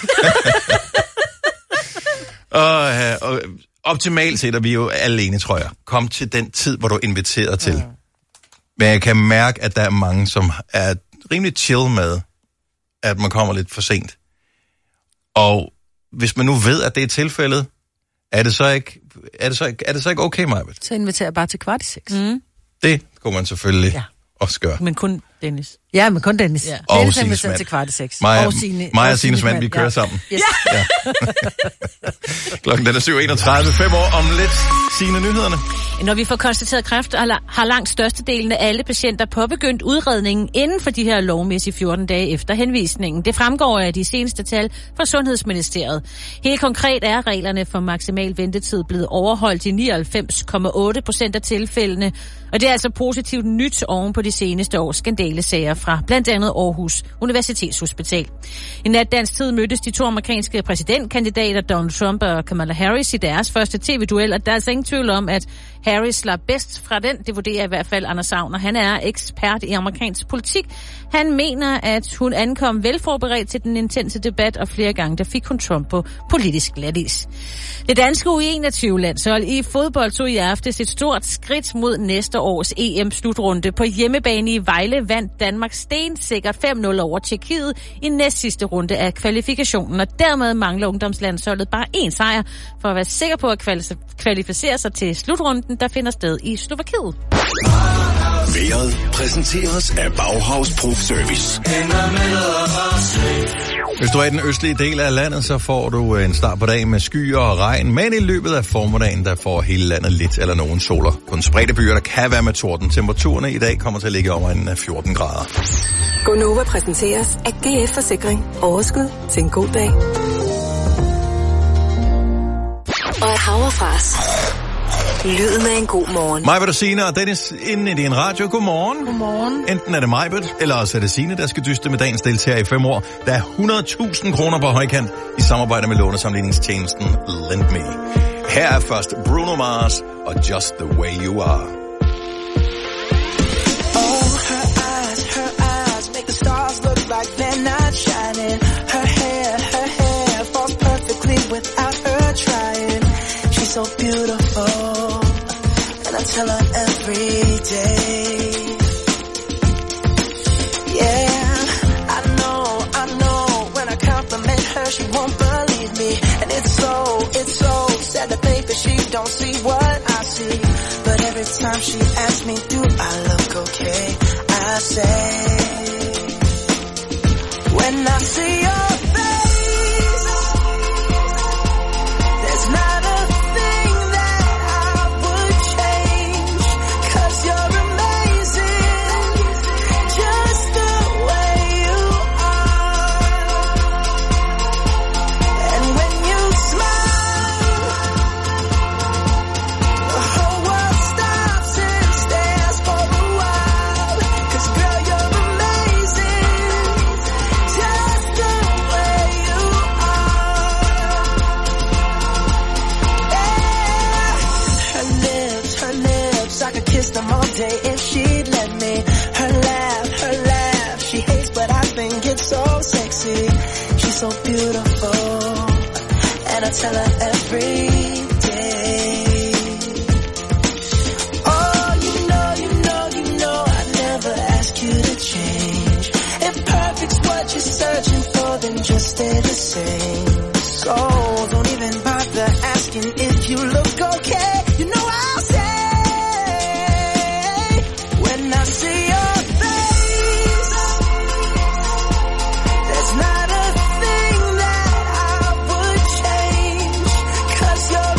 og, og optimalt set er vi jo alene, tror jeg. Kom til den tid, hvor du er inviteret til. Men jeg kan mærke, at der er mange, som er rimelig chill med, at man kommer lidt for sent. Og hvis man nu ved, at det er tilfældet, er det så ikke, er det så ikke, er det så ikke okay, Majbert? Så inviterer jeg bare til kvart i seks. Mm. Det kunne man selvfølgelig ja. også gøre. Men kun Dennis. Ja, men kun Dennis. Ja. Og Dennis Sines mand. til kvart i seks. Maja, og Signe, Maja og Sines Sines mand, vi kører ja. sammen. Yes. Ja. Klokken den er syv enogtredive, fem år om lidt. Signe, nyhederne. Når vi får konstateret kræft, har langt størstedelen af alle patienter påbegyndt udredningen inden for de her lovmæssige fjorten dage efter henvisningen. Det fremgår af de seneste tal fra Sundhedsministeriet. Helt konkret er reglerne for maksimal ventetid blevet overholdt i nioghalvfems komma otte procent af tilfældene, og det er altså positivt nyt oven på de seneste års skandalesager fra blandt andet Aarhus Universitetshospital. I nat dansk tid mødtes de to amerikanske præsidentkandidater Donald Trump og Kamala Harris i deres første tv-duel, og der er altså ingen tvivl om, at Harris slap bedst fra den. Det vurderer i hvert fald Anders Agner. Han er ekspert i amerikansk politik. Han mener, at hun ankom velforberedt til den intense debat, og flere gange der fik hun Trump på politisk glatis. Det danske U enogtyve-landshold i fodbold tog i aftes et stort skridt mod næste års E M-slutrunde. På hjemmebane i Vejle vandt Danmark stensikkert fem nul over Tjekkiet i næst sidste runde af kvalifikationen, og dermed mangler ungdomslandsholdet bare én sejr for at være sikker på at kvalificere sig til slutrunden, der finder sted i Slovakiet. Været præsenteres af Bauhaus Proof Service. Hvis du er i den østlige del af landet, så får du en start på dagen med skyer og regn, men i løbet af formiddagen, der får hele landet lidt eller nogen soler. På en spredte byer, der kan være med torden. Temperaturerne i dag kommer til at ligge over en fjorten grader. Gonova præsenteres af G F Forsikring. Overskud til en god dag. Og af Havrefras. Lyden af en god morgen. Majbert og Signe og Dennis inde i din radio. Godmorgen. Godmorgen. Enten er det Majbert, eller også er det Signe, der skal dyste med dagens deltager i fem år. Der er hundrede tusind kroner på højkant i samarbejde med lånesamligningstjenesten LendMe. Her er først Bruno Mars og Just the Way You Are. Oh, her eyes, her eyes make the stars look like they're not shining. Her hair, her hair falls perfectly without her trying. She's so beautiful, and I tell her every day. Yeah, I know, I know, when I compliment her, she won't believe me. And it's so, it's so sad to think that she don't see what I see. But every time she asks me, do I look okay? I say, when I see your face, there's not a thing that I would change. 'Cause you're amazing, just the way you are. And when you smile, the whole world stops and stares for a while. 'Cause girl, you're amazing, just the way you are. Yeah. Her lips, her lips, I could kiss them all day if she'd let me. Her laugh, her laugh, she hates but I think it's so sexy. She's so beautiful, and I tell her every day. Oh, you know, you know, you know, I never ask you to change. If perfect's what you're searching for, then just stay the same. So don't even bother asking if you look okay. You know I'll say, when I see your face, there's not a thing that I would change. 'Cause you're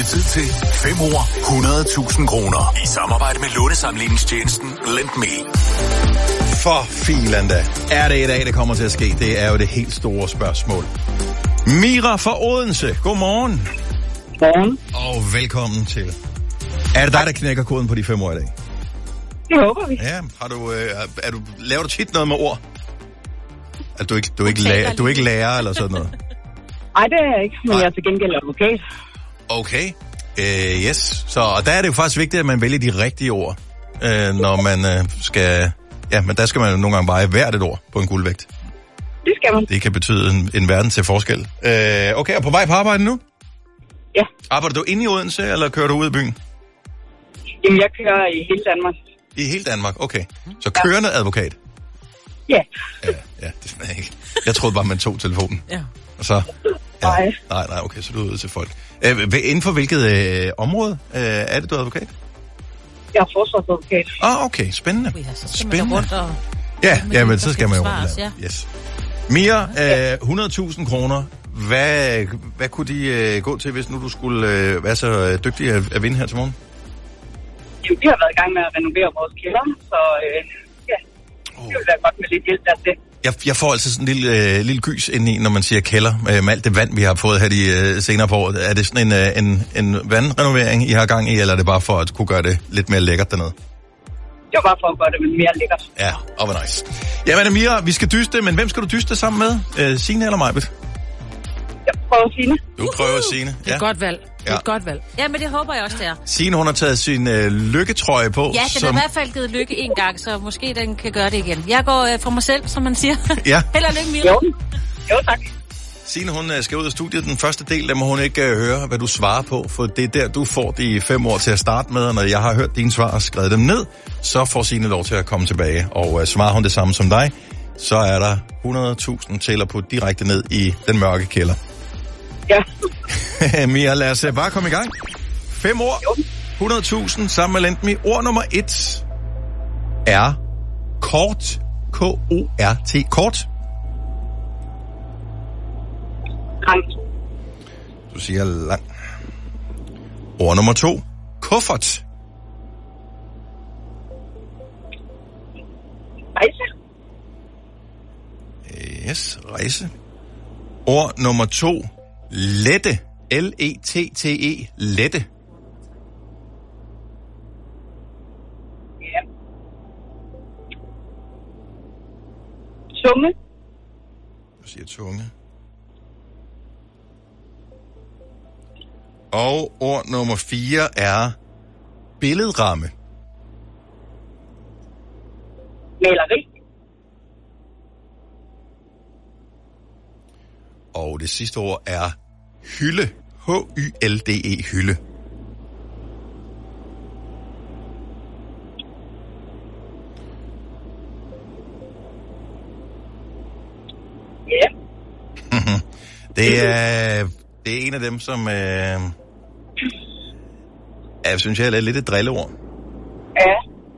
tid til fem år, hundrede tusind kroner. I samarbejde med lånesamligningstjenesten LendMe. For filan da. Er det i dag, det kommer til at ske? Det er jo det helt store spørgsmål. Mira fra Odense, godmorgen. Godmorgen. Og velkommen til. Er det dig, der knækker koden på de fem år i dag? Det håber vi. Ja, har du, øh, er du, laver du tit noget med ord? At du ikke, du ikke, lærer, du ikke lærer eller sådan noget? Nej, det er jeg ikke, men Ej. jeg er til gengæld advokat. Okay, uh, yes. Så og der er det jo faktisk vigtigt, at man vælger de rigtige ord, uh, når man uh, skal... Ja, men der skal man jo nogle gange veje hvert et ord på en guldvægt. Det skal man. Det kan betyde en, en verden til forskel. Uh, okay, og på vej på arbejde nu? Ja. Arbejder du inde i Odense, eller kører du ud i byen? Jamen, jeg kører i hele Danmark. I hele Danmark, okay. Så kørende ja. advokat? Ja. Ja, ja, det smager ikke. Jeg troede bare, man tog telefonen. Ja. Og så... Ja. Nej. Nej, nej, okay, så du er ude til folk. Uh, inden for hvilket uh, område uh, er det, du er advokat? Jeg er forsvarsadvokat. Ah, okay, spændende. Ja, så skal spændende. Man rundt og... Ja, ja, men så skal man jo rundt. Ja. Yes. Mia, uh, hundrede tusind kroner. Hvad, hvad kunne de uh, gå til, hvis nu du skulle uh, være så dygtig at, at vinde her til morgen? Jo, vi har været i gang med at renovere vores kælder, så uh, ja, det vil være godt med lidt hjælp dertil. Jeg, jeg får altså sådan en lille, øh, lille gys indeni, når man siger kælder, øh, med alt det vand, vi har fået her de øh, senere på året. Er det sådan en, øh, en, en vandrenovering, I har gang i, eller er det bare for at kunne gøre det lidt mere lækkert dernede? Det var bare for at gøre det mere lækkert. Ja, og hvor nice. Jamen Amira, vi skal dyste, men hvem skal du dyste sammen med? Øh, Signe eller Majbet? Jeg prøver Signe. Du prøver Signe, ja. Det er et godt valg. Det er ja. et godt valg. Ja, men det håber jeg også, det er. Signe, hun har taget sin øh, lykketrøje på. Ja, den som... har i hvert fald givet lykke en gang, så måske den kan gøre det igen. Jeg går øh, for mig selv, som man siger. Ja. Held og lykke, Mira. Jo, jo tak. Signe, hun øh, skal ud af studiet. Den første del, der må hun ikke øh, høre, hvad du svarer på, for det er der, du får de fem år til at starte med, og når jeg har hørt dine svar og skrevet dem ned, så får Signe lov til at komme tilbage. Og øh, svarer hun det samme som dig, så er der hundrede tusind til at putte direkte ned i den mørke kælder. Ja. Mia, lad os bare komme i gang. Fem ord, hundrede tusind sammen med LendMe. Ord nummer et er kort. K O R T. Kort. Lang. Du siger lang. Ord nummer to. Kuffert. Rejse. Yes, rejse. Ord nummer to. Lette. L E T T E. Lette. Ja. Tunge. Du siger tunge. Og ord nummer fire er billedramme. Maleri. Og det sidste ord er hylde. H Y L D E. Hylde. Ja. det, er, det er en af dem, som... Øh, jeg synes, jeg er lidt et drilleord. Ja.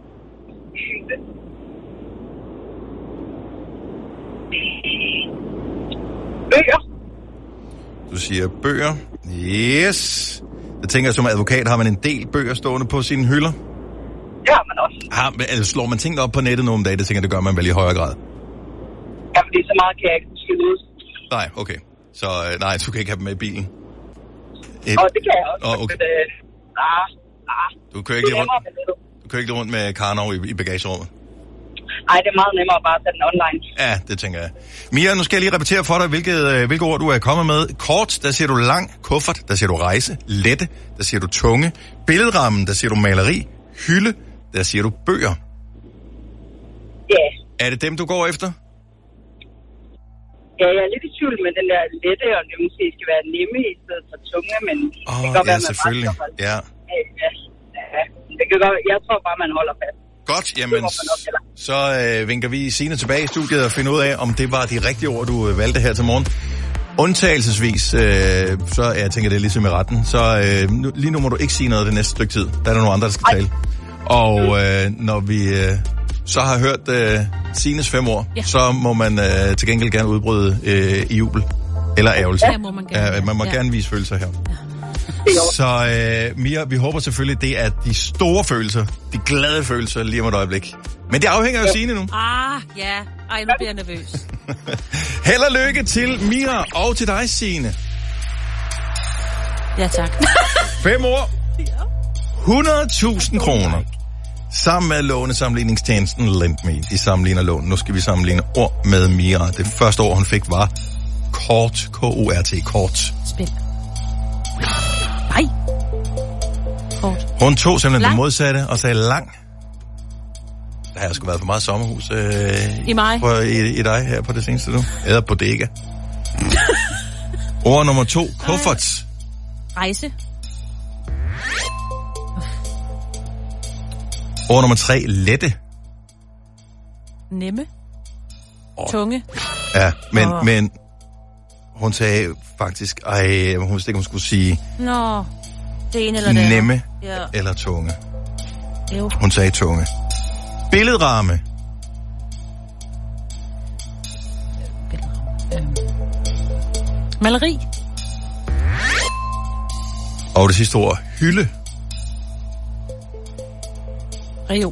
Bøger. Du siger bøger. Yes. Jeg tænker, som advokat har man en del bøger stående på sine hylder. Det har man også. Har, altså, slår man tingene op på nettet nogle dage, det tænker det gør man vel i højere grad. Ja, fordi så meget kan jeg ikke skille ud. Nej, okay. Så øh, nej, du kan ikke have dem med i bilen. Et... Og det kan jeg også. Oh, okay. Men, øh, nah, nah. Du kører ikke lige rundt, du kører ikke rundt med Karnov i, i bagagerummet? Nej, det er meget nemmere bare at tage den online. Ja, det tænker jeg. Mia, nu skal jeg lige repetere for dig, hvilket, øh, hvilke ord du er kommet med. Kort, der siger du lang. Kuffert, der siger du rejse. Lette, der siger du tunge. Billedrammen, der siger du maleri. Hylde, der siger du bøger. Ja. Yeah. Er det dem, du går efter? Ja, jeg er lidt i tvivl med den der lette, og det måske skal være nemme i stedet for tunge, men oh, det kan godt ja, være, man selvfølgelig. bare Ja. Ja, ja. Det kan godt, jeg tror bare, man holder fast. Godt, jamen, så øh, vinker vi Signe tilbage i studiet og finder ud af, om det var de rigtige ord, du øh, valgte her til morgen. Undtagelsesvis, øh, så jeg tænker, det er ligesom i retten, så øh, nu, lige nu må du ikke sige noget det næste stykke tid. Der er der nogle andre, der skal tale. Og øh, når vi øh, så har hørt øh, Signes fem ord, ja. så må man øh, til gengæld gerne udbryde øh, i jubel. Eller ærgelse. Ja, må man gerne. Ja, man må ja. gerne vise følelser her. Ja. Så øh, Mia, vi håber selvfølgelig, det er de store følelser, de glade følelser lige om et øjeblik. Men det afhænger jo af Signe nu. Ah, ja. Ej, nu bliver jeg nervøs. Held og lykke til Mia og til dig, Signe. Ja, tak. Fem år. hundrede tusind kroner. Sammen med lånesammenligningstjenesten LendMe. De sammenligner lån. Nu skal vi sammenligne ord med Mia. Det første ord, hun fik, var kort. K O R T. Kort. Spil. Nej. Kort. Hun tog simpelthen lang. Det modsatte og sagde lang. Der har sgu været for meget sommerhus øh, I mig. På, i, i dig her på det seneste nu. Eller bodega. Ord nummer to. Kuffert. Rejse. Ord nummer tre. Lette. Nemme. Oh. Tunge. Ja, men, oh. men hun sagde faktisk, ej, hun vidste ikke, hun skulle sige Nå, det ene eller det nemme ja. Eller tunge. Jo. Hun sagde tunge. Billedramme. Øhm. Maleri. Og det sidste ord, hylde. Reol.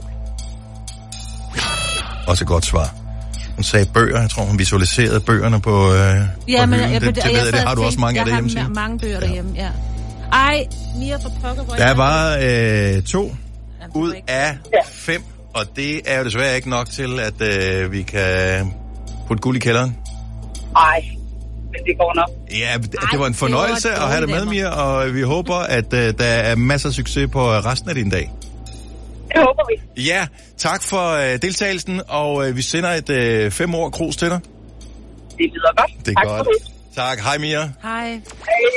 Også et godt svar. Hun sagde bøger. Jeg tror, hun visualiserede bøgerne på, øh, ja, på men hylden. jeg, Det, det, jeg, ved jeg, jeg, det har du også mange af derhjemme. Jeg har mange bøger derhjemme, ja. Ej, Mia for pokker, hvor der var øh, to ud af fem, og det er jo desværre ikke nok til, at øh, vi kan putte guld i kælderen. Nej, men det går nok. Ja, det, det var en fornøjelse at have det med, Mia, og vi håber, at øh, der er masser af succes på resten af din dag. Det håber vi. Ja, tak for øh, deltagelsen, og øh, vi sender et øh, fem år krus til dig. Det lyder godt. Det er tak godt. For det. Tak. Hej, Mia. Hej. Hej.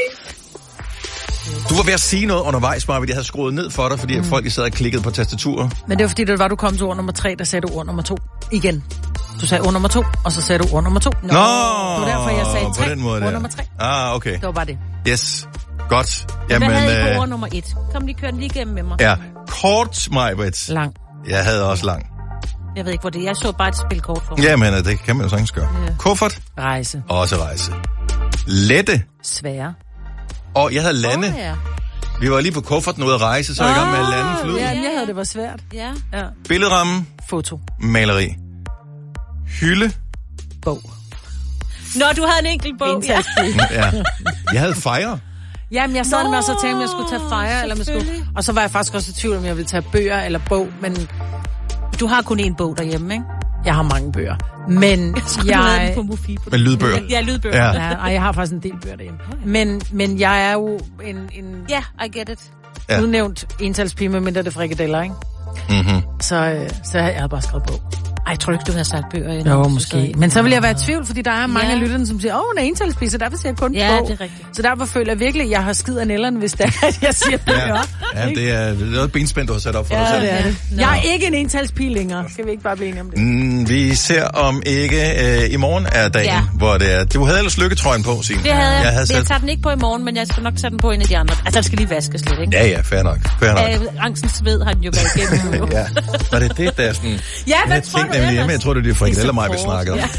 Du var ved at sige noget undervejs, Marvind. Jeg havde skruet ned for dig, fordi mm. folk sad og klikkede på tastaturet. Men det var fordi, det var, du kom til ord nummer tre, der sagde du ord nummer to. Igen. Du sagde ord nummer to, og så sagde du ord nummer to. Nå, det var derfor, jeg sagde tre. på den måde ord der. nummer tre. Ah, okay. Det var bare det. Yes. Godt. Jamen, hvad havde I på øh... ord nummer et? Kom lige, kør den lige igennem med mig. Ja, kort, Marvind. Lang. Jeg havde også lang. Jeg ved ikke, hvor det er. Jeg så bare et spil kort for mig. Jamen, det kan man jo sagtens gøre. Ja. Kuffert. Rejse. Også rejse. Lette. Svære. Og jeg havde lande. Oh, ja. Vi var lige på kufferten ude at rejse, så er oh, i gang med at lande flyet. Ja, jeg havde det var svært. Ja. Ja. Billedramme. Foto. Maleri. Hylde. Bog. Nå, du havde en enkelt bog. Ja. Ja. Jeg havde fejre. Jamen, jeg sad med og så tænkte, om jeg skulle tage fejre, eller om jeg skulle... Og så var jeg faktisk også i tvivl, om jeg ville tage bøger eller bog, men... Du har kun én bog derhjemme, ikke? Jeg har mange bøger. Men jeg... På Mofibo. Men lydbøger. Ja, lydbøger. Ja. Ja, og jeg har faktisk en del bøger derhjemme. Men, men jeg er jo en... en ja, yeah, I get it. Ja. Udnævnt entalspige, med mindre det frikadeller, ikke? Mm-hmm. Så, så jeg har bare skrevet bog. Ej, jeg tror ikke, du har sagt bøger endnu. Jo, måske. Men så vil jeg være i tvivl, fordi der er mange ja. af lytterne, som siger, åh, hun er entalspige, så derfor siger jeg kun ja, bog. Det er rigtigt. Så derfor føler jeg virkelig, at jeg har skid af nælderne, hvis det er, at jeg siger bøger. Ja, ja det, er, det er et benspænd, du har sat op for ja, dig selv. det er det. No. Jeg er ikke en entalspige længere. Skal vi ikke bare blive enige om det? Mm, vi ser om ikke øh, i morgen er dagen, ja. hvor det er. Du havde ellers lykketrøjen på, Signe. Det havde jeg. Jeg, havde sat... jeg tager den ikke på i morgen, men jeg skal nok tage den på en af de andre. Altså, den skal lige vaskes lidt, ikke? Ja, ja, fair nok. Fair nok. Æh, angstens sved har den jo været igennem. Ja. Var det det, der er sådan... Ja, hvad tror du ellers? Jeg tror, det er de frikadeller, mig, vi snakker om. Ja.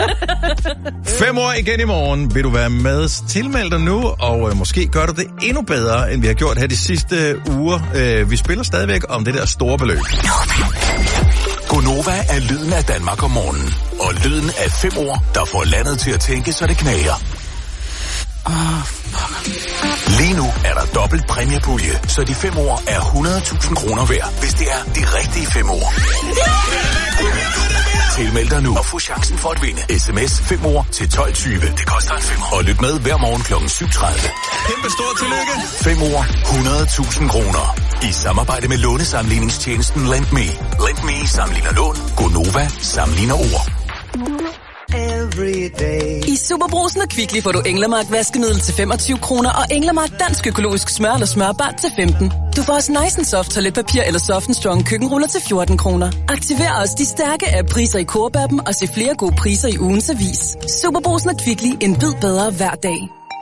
Fem år igen i morgen. Vil du være med? Tilmeld dig nu, og øh, måske gør du det endnu bedre, end vi har gjort her de sidste uger. Øh, vi spiller stadigvæk om det der store beløb. Gonova er lyden af Danmark om morgenen. Og lyden af fem år, der får landet til at tænke, så det knager. Åh, oh, fuck. Lige nu er der dobbelt præmiepulje, så de fem år er hundrede tusind kroner værd, hvis det er de rigtige fem år. Tilmeld dig nu og få chancen for at vinde. S M S fem år til tolv tyve. Det koster en femmer. Og lyt med hver morgen klokken syv tredive. Kæmpe stort tillykke. fem år, hundrede tusind kroner. I samarbejde med lånesamligningstjenesten LendMe. LendMe sammenligner lån. Gonova sammenligner ord. I Superbrugsen og Kvickly får du Englemark vaskemiddel til femogtyve kroner og Englemark dansk økologisk smør eller smørbart til femten. Du får også Nice and Soft toiletpapir eller Soft and Strong køkkenruller til fjorten kroner. Aktiver også de stærke app-priser i Coop-appen og se flere gode priser i ugens avis. Superbrugsen og Kvickly, en bid bedre hver dag.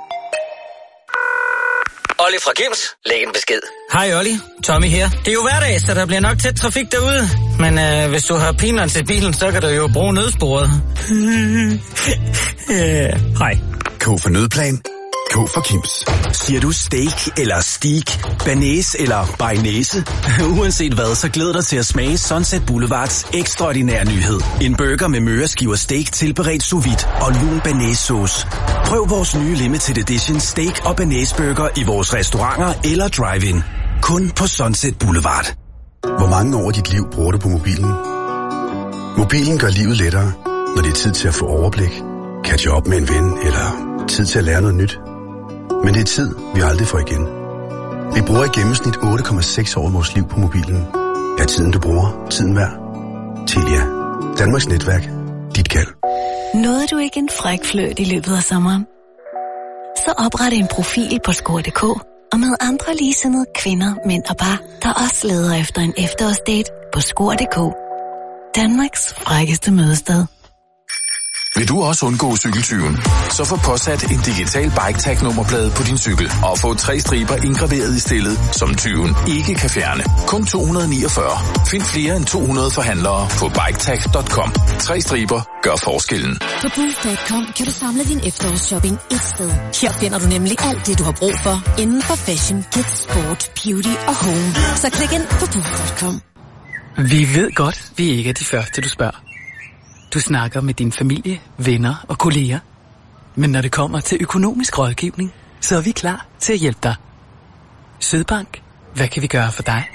Olli fra Kims, læg en besked. Hej Olli, Tommy her. Det er jo hverdag, så der bliver nok tæt trafik derude. Men øh, hvis du har pineren til bilen, så kan du jo bruge nødsporet. øh, hej. K for nødplan. k for Kims. Siger du steak eller steak, banæs eller bearnaise? Uanset hvad, så glæder dig til at smage Sunset Boulevards ekstraordinære nyhed. En burger med møreskiver steak tilberedt sous vide og lun banæssauce. Prøv vores nye limited edition steak og banæsburger i vores restauranter eller drive-in. Kun på Sunset Boulevard. Hvor mange år af dit liv bruger du på mobilen? Mobilen gør livet lettere, når det er tid til at få overblik, catch up med en ven eller tid til at lære noget nyt. Men det er tid, vi aldrig får igen. Vi bruger i gennemsnit otte komma seks år af vores liv på mobilen. Er tiden, du bruger, tiden værd? Telia. Danmarks netværk. Dit kald. Nåede du ikke en fræk fløjt i løbet af sommeren? Så opret en profil på score punktum d k og med andre ligesindede kvinder, mænd og par, der også leder efter en efterårsdate på score punktum d k. Danmarks frækkeste mødested. Vil du også undgå cykeltyven? Så få påsat en digital bike-tag-nummerplade på din cykel og få tre striber indgraveret i stillet, som tyven ikke kan fjerne. Kun to hundrede niogfyrre. Find flere end to hundrede forhandlere på biketag punktum com. Tre striber gør forskellen. På boost punktum com kan du samle din efterårsshopping et sted. Her finder du nemlig alt det, du har brug for inden for fashion, kids, sport, beauty og home. Så klik ind på boost punktum com. Vi ved godt, vi ikke er de første, du spørger. Du snakker med din familie, venner og kolleger. Men når det kommer til økonomisk rådgivning, så er vi klar til at hjælpe dig. Sydbank, hvad kan vi gøre for dig?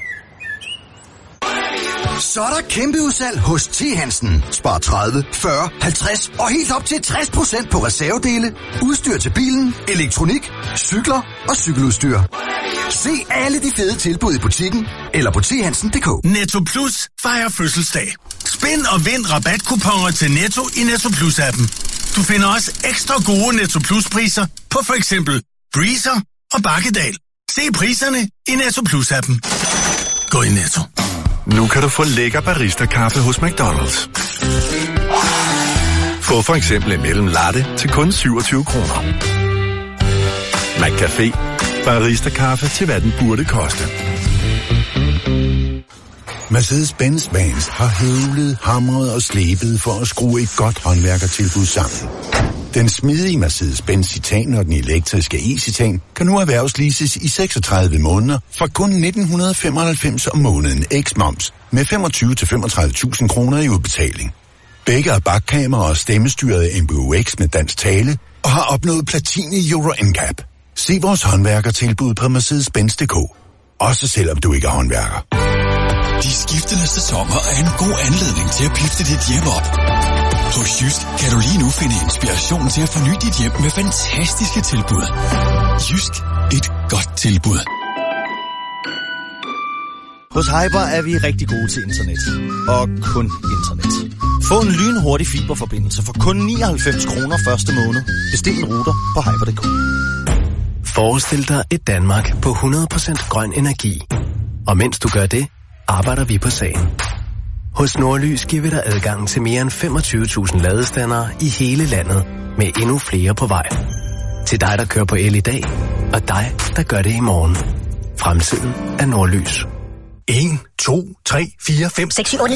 Så er der kæmpe udsalg hos T. Hansen. Spar tredive, fyrre, halvtreds og helt op til tres procent på reservedele, udstyr til bilen, elektronik, cykler og cykeludstyr. Se alle de fede tilbud i butikken eller på thansen punktum d k. Netto Plus fejrer fødselsdag. Spind og vind rabatkuponer til Netto i Netto Plus-appen. Du finder også ekstra gode Netto Plus-priser på for eksempel Breezer og Bakkedal. Se priserne i Netto Plus-appen. Gå i Netto. Nu kan du få lækker barista-kaffe hos McDonald's. Få for eksempel en mellem latte til kun syvogtyve kroner. McCafé. Barista-kaffe til hvad den burde koste. Mercedes-Benz Vans har høvlet, hamret og slebet for at skrue et godt håndværkertilbud sammen. Den smidige Mercedes-Benz Citan og den elektriske e-Citan kan nu erhvervsleases i seksogtredive måneder fra kun nitten femoghalvfems om måneden ex-moms med femogtyve til femogtredive tusind kroner i udbetaling. Begge er bakkamera og stemmestyret M B U X med dansk tale og har opnået platin i Euro N C A P. Se vores håndværkertilbud på Mercedes Benz punktum d k. Også selvom du ikke er håndværker. De skiftende sæsoner er en god anledning til at pifte dit hjem op. Hos Jysk kan du lige nu finde inspiration til at forny dit hjem med fantastiske tilbud. Jysk. Et godt tilbud. Hos Hyper er vi rigtig gode til internet. Og kun internet. Få en lynhurtig fiberforbindelse for kun nioghalvfems kroner første måned. Bestil en router på hyper punktum d k. Forestil dig et Danmark på hundrede procent grøn energi. Og mens du gør det, arbejder vi på sagen. Hos Nordlys giver vi dig adgang til mere end femogtyve tusind ladestandere i hele landet, med endnu flere på vej. Til dig, der kører på el i dag, og dig, der gør det i morgen. Fremtiden er Nordlys. en, to, tre, fire, fem, seks, syv, otte,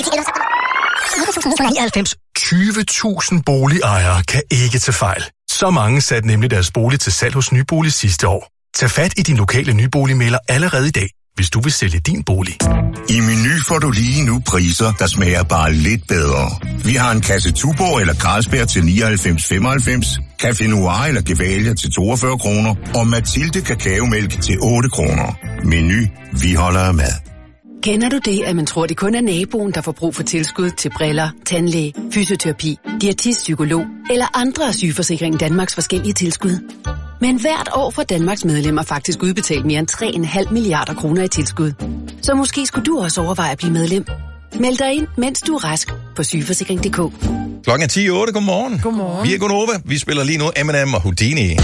ni, tyve tusind boligejere kan ikke tage fejl. Så mange satte nemlig deres bolig til salg hos Nybolig sidste år. Tag fat i din lokale nyboligmægler allerede i dag, hvis du vil sælge din bolig. I Meny får du lige nu priser, der smager bare lidt bedre. Vi har en kasse Tuborg eller Carlsberg til nioghalvfems femoghalvfems, Café Noir eller Gevalia til toogfyrre kroner og Mathilde kakaomælk til otte kroner. Meny, vi holder af mad. Kender du det, at man tror, det kun er naboen, der får brug for tilskud til briller, tandlæge, fysioterapi, diætist, psykolog eller andre af Sygeforsikringen Danmarks forskellige tilskud? Men hvert år får Danmarks medlemmer faktisk udbetalt mere end tre komma fem milliarder kroner i tilskud. Så måske skulle du også overveje at blive medlem. Meld dig ind, mens du er rask på sygeforsikring punktum d k. Klokken er ti otte. Godmorgen. Godmorgen. Vi er Gunova. Vi spiller lige nu Eminem og Houdini.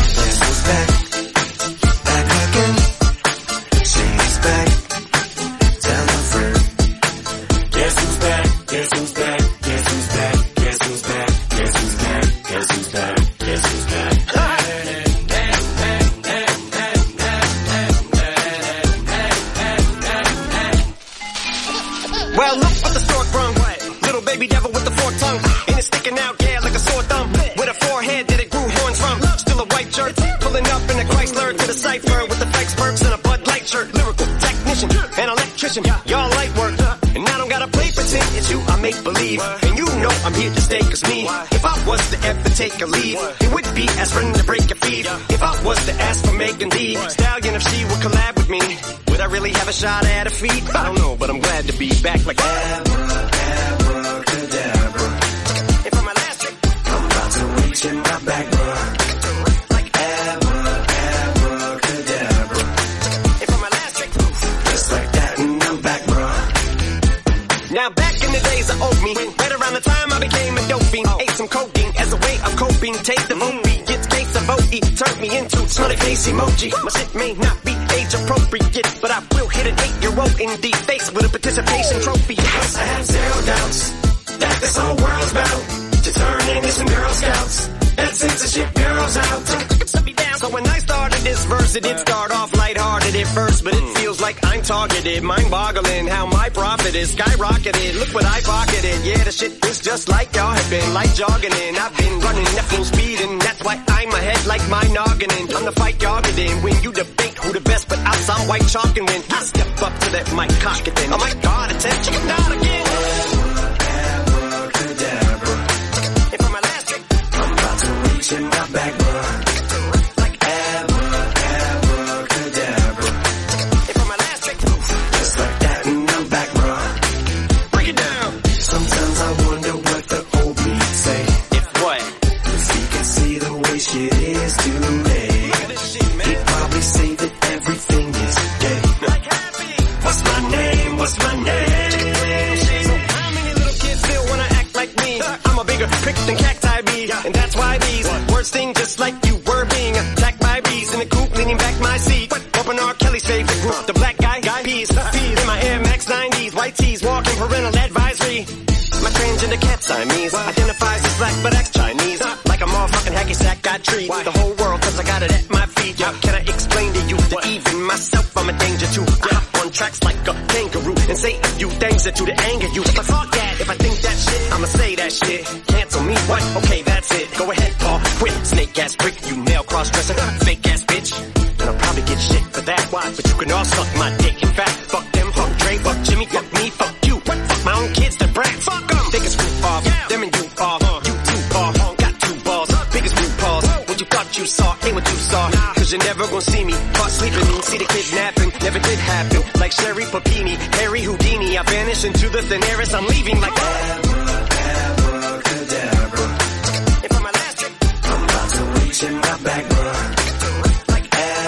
Pulling up in a electrician. Y'all light work, and I don't gotta play pretend. It's you I make believe, and you know I'm here to stay. Cause me, if I was to ever take a leave, it would be as friend to break a feed. If I was to ask for Megan Thee Stallion, if she would collab with me, would I really have a shot at her feet? I don't know, but I'm glad to be back like abracadabra. If I'm elastic, I'm about to reach in my back, bro. Like abracadabra. If I'm elastic, just like that, and I'm back, bro. Now back in the days of old me, right around the time I became a dope fiend, ate some codeine as a way of coping. Take the movie, gets case of O E, turned me into smiley face emoji. My shit may not be age appropriate, but I will hit an eight-year-old in the face with a participation trophy. Yes, I have zero doubts that this whole world's bound to turn into some Girl Scouts and censorship girls out. So when I started this verse, it did start off lighthearted at first, but it feels like I'm targeted, mind-boggling how my profit is skyrocketed. Look what I pocketed, yeah, the shit is just like y'all have been, like jogging in. I've been running at full speed, and that's why I'm ahead like my noggin. I'm the fight y'all get in when you debate who the best, but I'm some white chalk, and when I step up to that mic, cock it then. Oh my God, it's a chicken down again. Abracadabra. If I'm elastic, I'm about to reach in my back, bro. Than cacti bee, and that's why these words sting just like you were being attacked by bees in the coop, leaning back my seat. Open R. Kelly's favorite group, the black guy, guy peas, peas in my Air Max nineties, white tees, walking parental advisory. My transgender cat Siamese identifies as black but acts Chinese, like a motherfucking hacky sack. Got treat the whole world 'cause I got it at my feet. Can I explain to you that even myself I'm a danger to? I hop on tracks like a kangaroo and say a few things that to the anger you. But fuck that, if I think that shit, I'ma say that shit. Cancel me, what? Okay, that's it. Go ahead, Paul, quit. Snake ass prick, you male cross-dresser, fake ass bitch. And I'll probably get shit for that. Why? But you can all suck my dick. In fact, fuck them, fuck Dre, fuck Jimmy, fuck me, fuck you. What? Fuck my own kids, the brat. Fuck them. They can screw off. Yeah. Them and you off. Uh, you two off. Uh, got two balls. Biggest blue paws. What you thought you saw ain't what you saw. Nah. Cause you're never gonna see me. Caught sleeping, see the kidnapping. Never did happen. Like Sherry Papini, Harry Houdini. I vanish into the thin air as I'm leaving like abracadabra. If I'm elastic, I'm about to reach in my back, bro. Like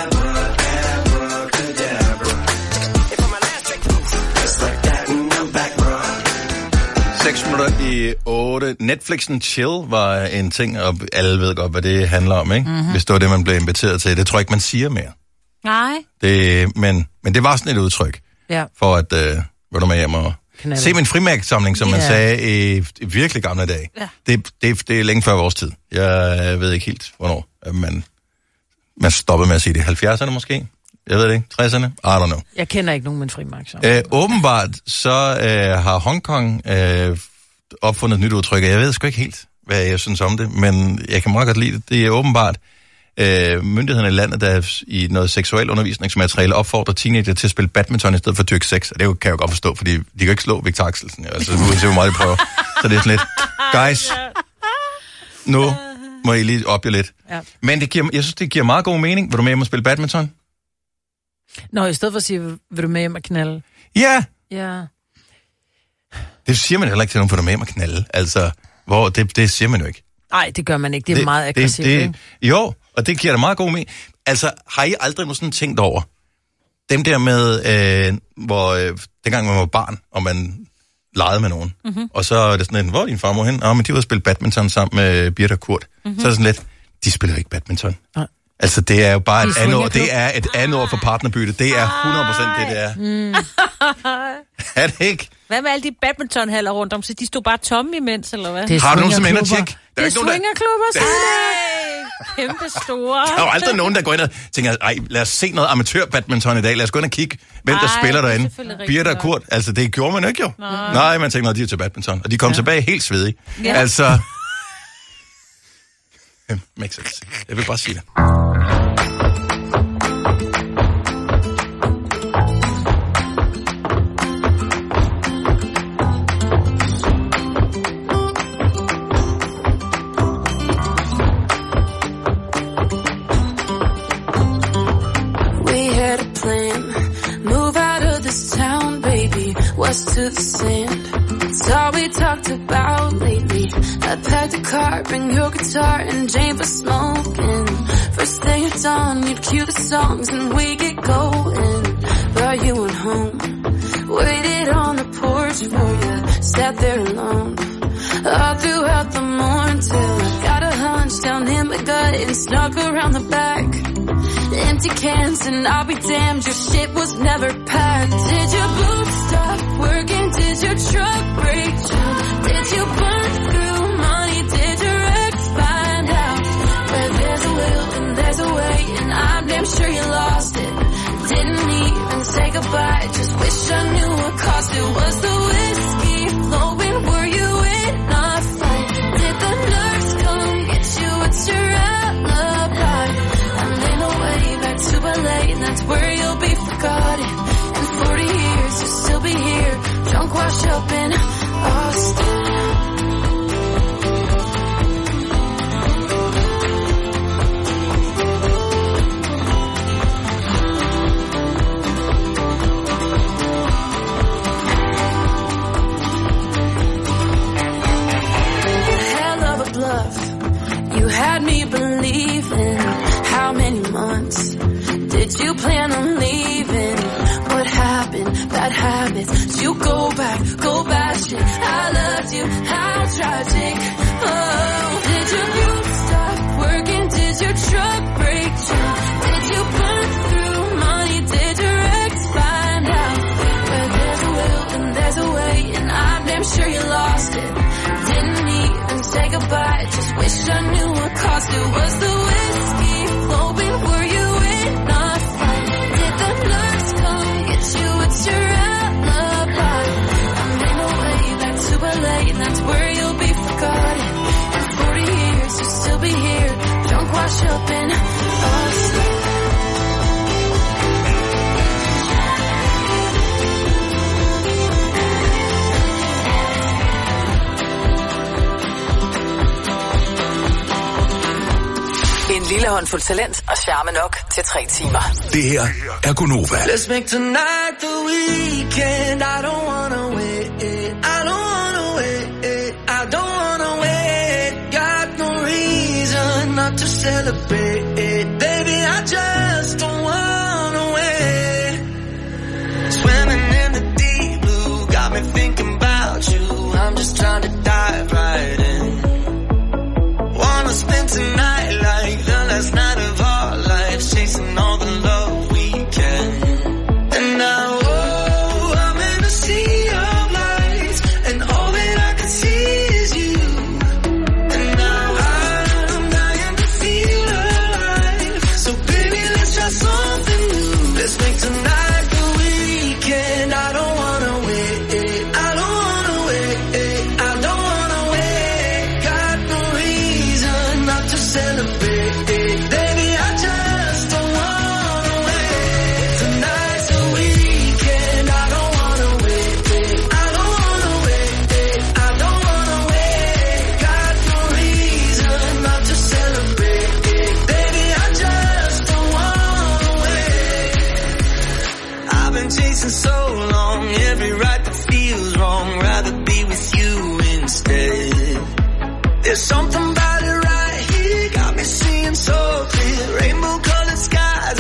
abracadabra. If I'm elastic, just like that, and I'm back, bro. seks minutter i otte. Netflixen Chill var en ting, og alle ved godt, hvad det handler om, ikke? Mm-hmm. Hvis det var det, man blev inviteret til. Det tror jeg ikke, man siger mere. Nej. Det, men, men det var sådan et udtryk, ja. For at, øh, vil du med hjem og Knalle. Se min frimærkesamling, som yeah. man sagde i, i virkelig gamle dage. Ja. Det, det, det er længe før vores tid. Jeg ved ikke helt, hvornår man, man stopper med at sige det. halvfjerdserne måske? Jeg ved det ikke. tresserne? I don't know. Jeg kender ikke nogen med en frimærkesamling. Øh, åbenbart så øh, har Hongkong øh, opfundet et nyt udtryk, og jeg ved sgu ikke helt, hvad jeg synes om det, men jeg kan meget godt lide det. Det er åbenbart øh, myndighederne i landet, der i noget seksuel undervisningsmateriale opfordrer teenager til at spille badminton i stedet for dyrke sex. Og det kan jeg jo godt forstå, fordi de kan jo ikke slå Victor Axelsen. Altså, uanset hvor meget de prøver. Så det er sådan lidt, guys, nu må I lige opje lidt. Ja. Men det giver, jeg synes, det giver meget god mening. Vil du med hjem og spille badminton? Nå, i stedet for at sige, vil du med hjem og knalde? Ja. Ja. Det siger man heller ikke til nogen, vil du med hjem og knalde. Altså, hvor, det, det siger man jo ikke. Nej, det gør man ikke. Det er det, meget aggressivt. Det, det, jo, og det giver da meget god mening. Altså, har I aldrig nogensinde tænkt over dem der med, øh, hvor øh, dengang man var barn, og man legede med nogen, mm-hmm. og så er det sådan lidt, hvor er din farmor hen? Åh, men de var spille badminton sammen med Birte og Kurt. Mm-hmm. Så er det sådan lidt, de spiller ikke badminton. Nej. Altså, det er jo bare et andet ord. Det er et andet ord for partnerbytte. Det er hundrede procent det, det er. Mm. Er det ikke? Hvad med alle de badmintonhaller rundt om? Så de stod bare tomme imens, eller hvad? Det har du nogen som ender tjek? Det er swingerklubber, så kæmpe store. Der er jo aldrig nogen, der går ind og tænker, ej, lad os se noget amatør-badminton i dag. Lad os gå ind og kigge, hvem der ej, spiller derinde. Birte og Kurt. Altså, det gjorde man ikke jo. Nej, Nej man tænker, de er til badminton. Og de kom ja. tilbage helt svedige. Ja. Altså... Makes sense. Jeg vil bare sige det. us to the sand. It's all we talked about lately. I packed a car, bring your guitar and Jane for smoking. First thing at dawn, you'd cue the songs and we get going. But you went home, waited on the porch for you, sat there alone all throughout the morning till I got a hunch down in my gut and snuck around the back. Empty cans and I'll be damned, your shit was never packed. Did your boots stop working? Did your truck break down? Did you burn through money? Did your ex find out? Where there's a will and there's a way, and I'm damn sure you lost it. Didn't even say goodbye, just wish I knew what cost it. Was the whiskey flowing? Were you in a fight? Did the nurse come get you? It's your alibi. I'm in a way back to L A, and that's where you'll be forgotten. In forty years you'll still be here, drunk, washed up in Austin. You had me believing. How many months did you plan on leaving? What happened? Bad habits. You go back, go back shit. I loved you, how tragic. Oh, did your group stop working? Did your truck break down? Did you burn through money? Did your ex find out? Where there's a will and there's a way, and I'm damn sure you lost it. Didn't even say goodbye, just wish I knew what cost it. Was the whiskey flowing? Were you in a fight? Did the nurse come get you? It's your alibi. I'm in a way back to L A, and that's where you'll be forgotten. In forty years you'll still be here, drunk, wash up in Austin. En lille håndfuld talent og charme nok til tre timer. Det her er Gunova. Let's make tonight the weekend. I don't wanna wait. I don't wanna wait. I don't wanna wait. Got no reason not to celebrate. Baby, I just don't wanna wait. Swimming in the deep blue got me thinking about you. I'm just trying to dive right in. Wanna spend tonight like the last night of our lives, chasing all the love we can. And now, oh, I'm in a sea of lights, and all that I can see is you. And now I'm dying to feel alive. So baby, let's try something new. Let's make tonight the weekend. I don't wanna wait. I don't wanna wait. I don't wanna wait. Got no reason not to celebrate. Baby, I just don't wanna wait. Tonight's the weekend. I don't wanna wait. I don't wanna wait. I don't wanna wait. Got no reason not to celebrate. Baby, I just don't wanna wait. I've been chasing so long, every right that feels wrong. Rather be with you instead. There's something about it right here, got me seeing so clear. Rainbow colored skies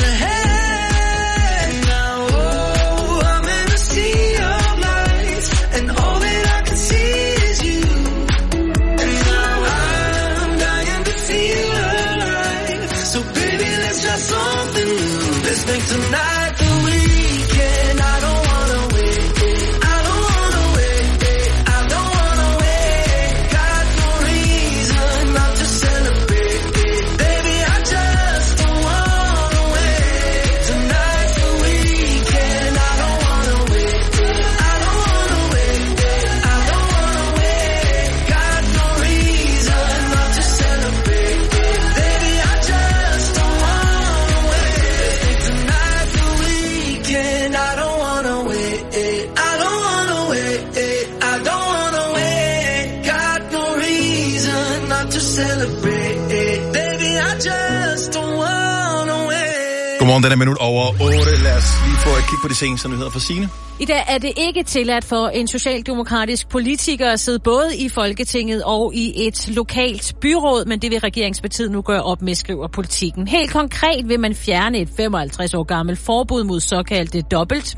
ahead. Now, oh, I'm in a sea of lights, and all that I can see is you. And now I'm dying to feel alive. So baby, let's try something new. Let's make tonight the weekend. I don't wanna wait. I don't wanna wait. I don't wanna wait. Got no reason not to celebrate. Baby, I just don't wanna wait. Tonight's the weekend. I don't wanna wait. I don't wanna wait. I don't wanna wait. Got no reason not to celebrate. Baby, I just don't wanna wait. Tonight's the weekend. I don't wanna wait. I don't wanna wait. I don't wanna wait. Got no reason not to celebrate. Baby, I just don't wanna wait. Godmorgen, den er minut over otte. Lad os lige få et kig på de seneste nyheder fra Signe. I dag er det ikke tilladt for en socialdemokratisk politiker at sidde både i Folketinget og i et lokalt byråd, men det vil regeringspartiet nu gøre op med, skriver Politikken. Helt konkret vil man fjerne et femoghalvtreds år gammelt forbud mod såkaldte dobbelt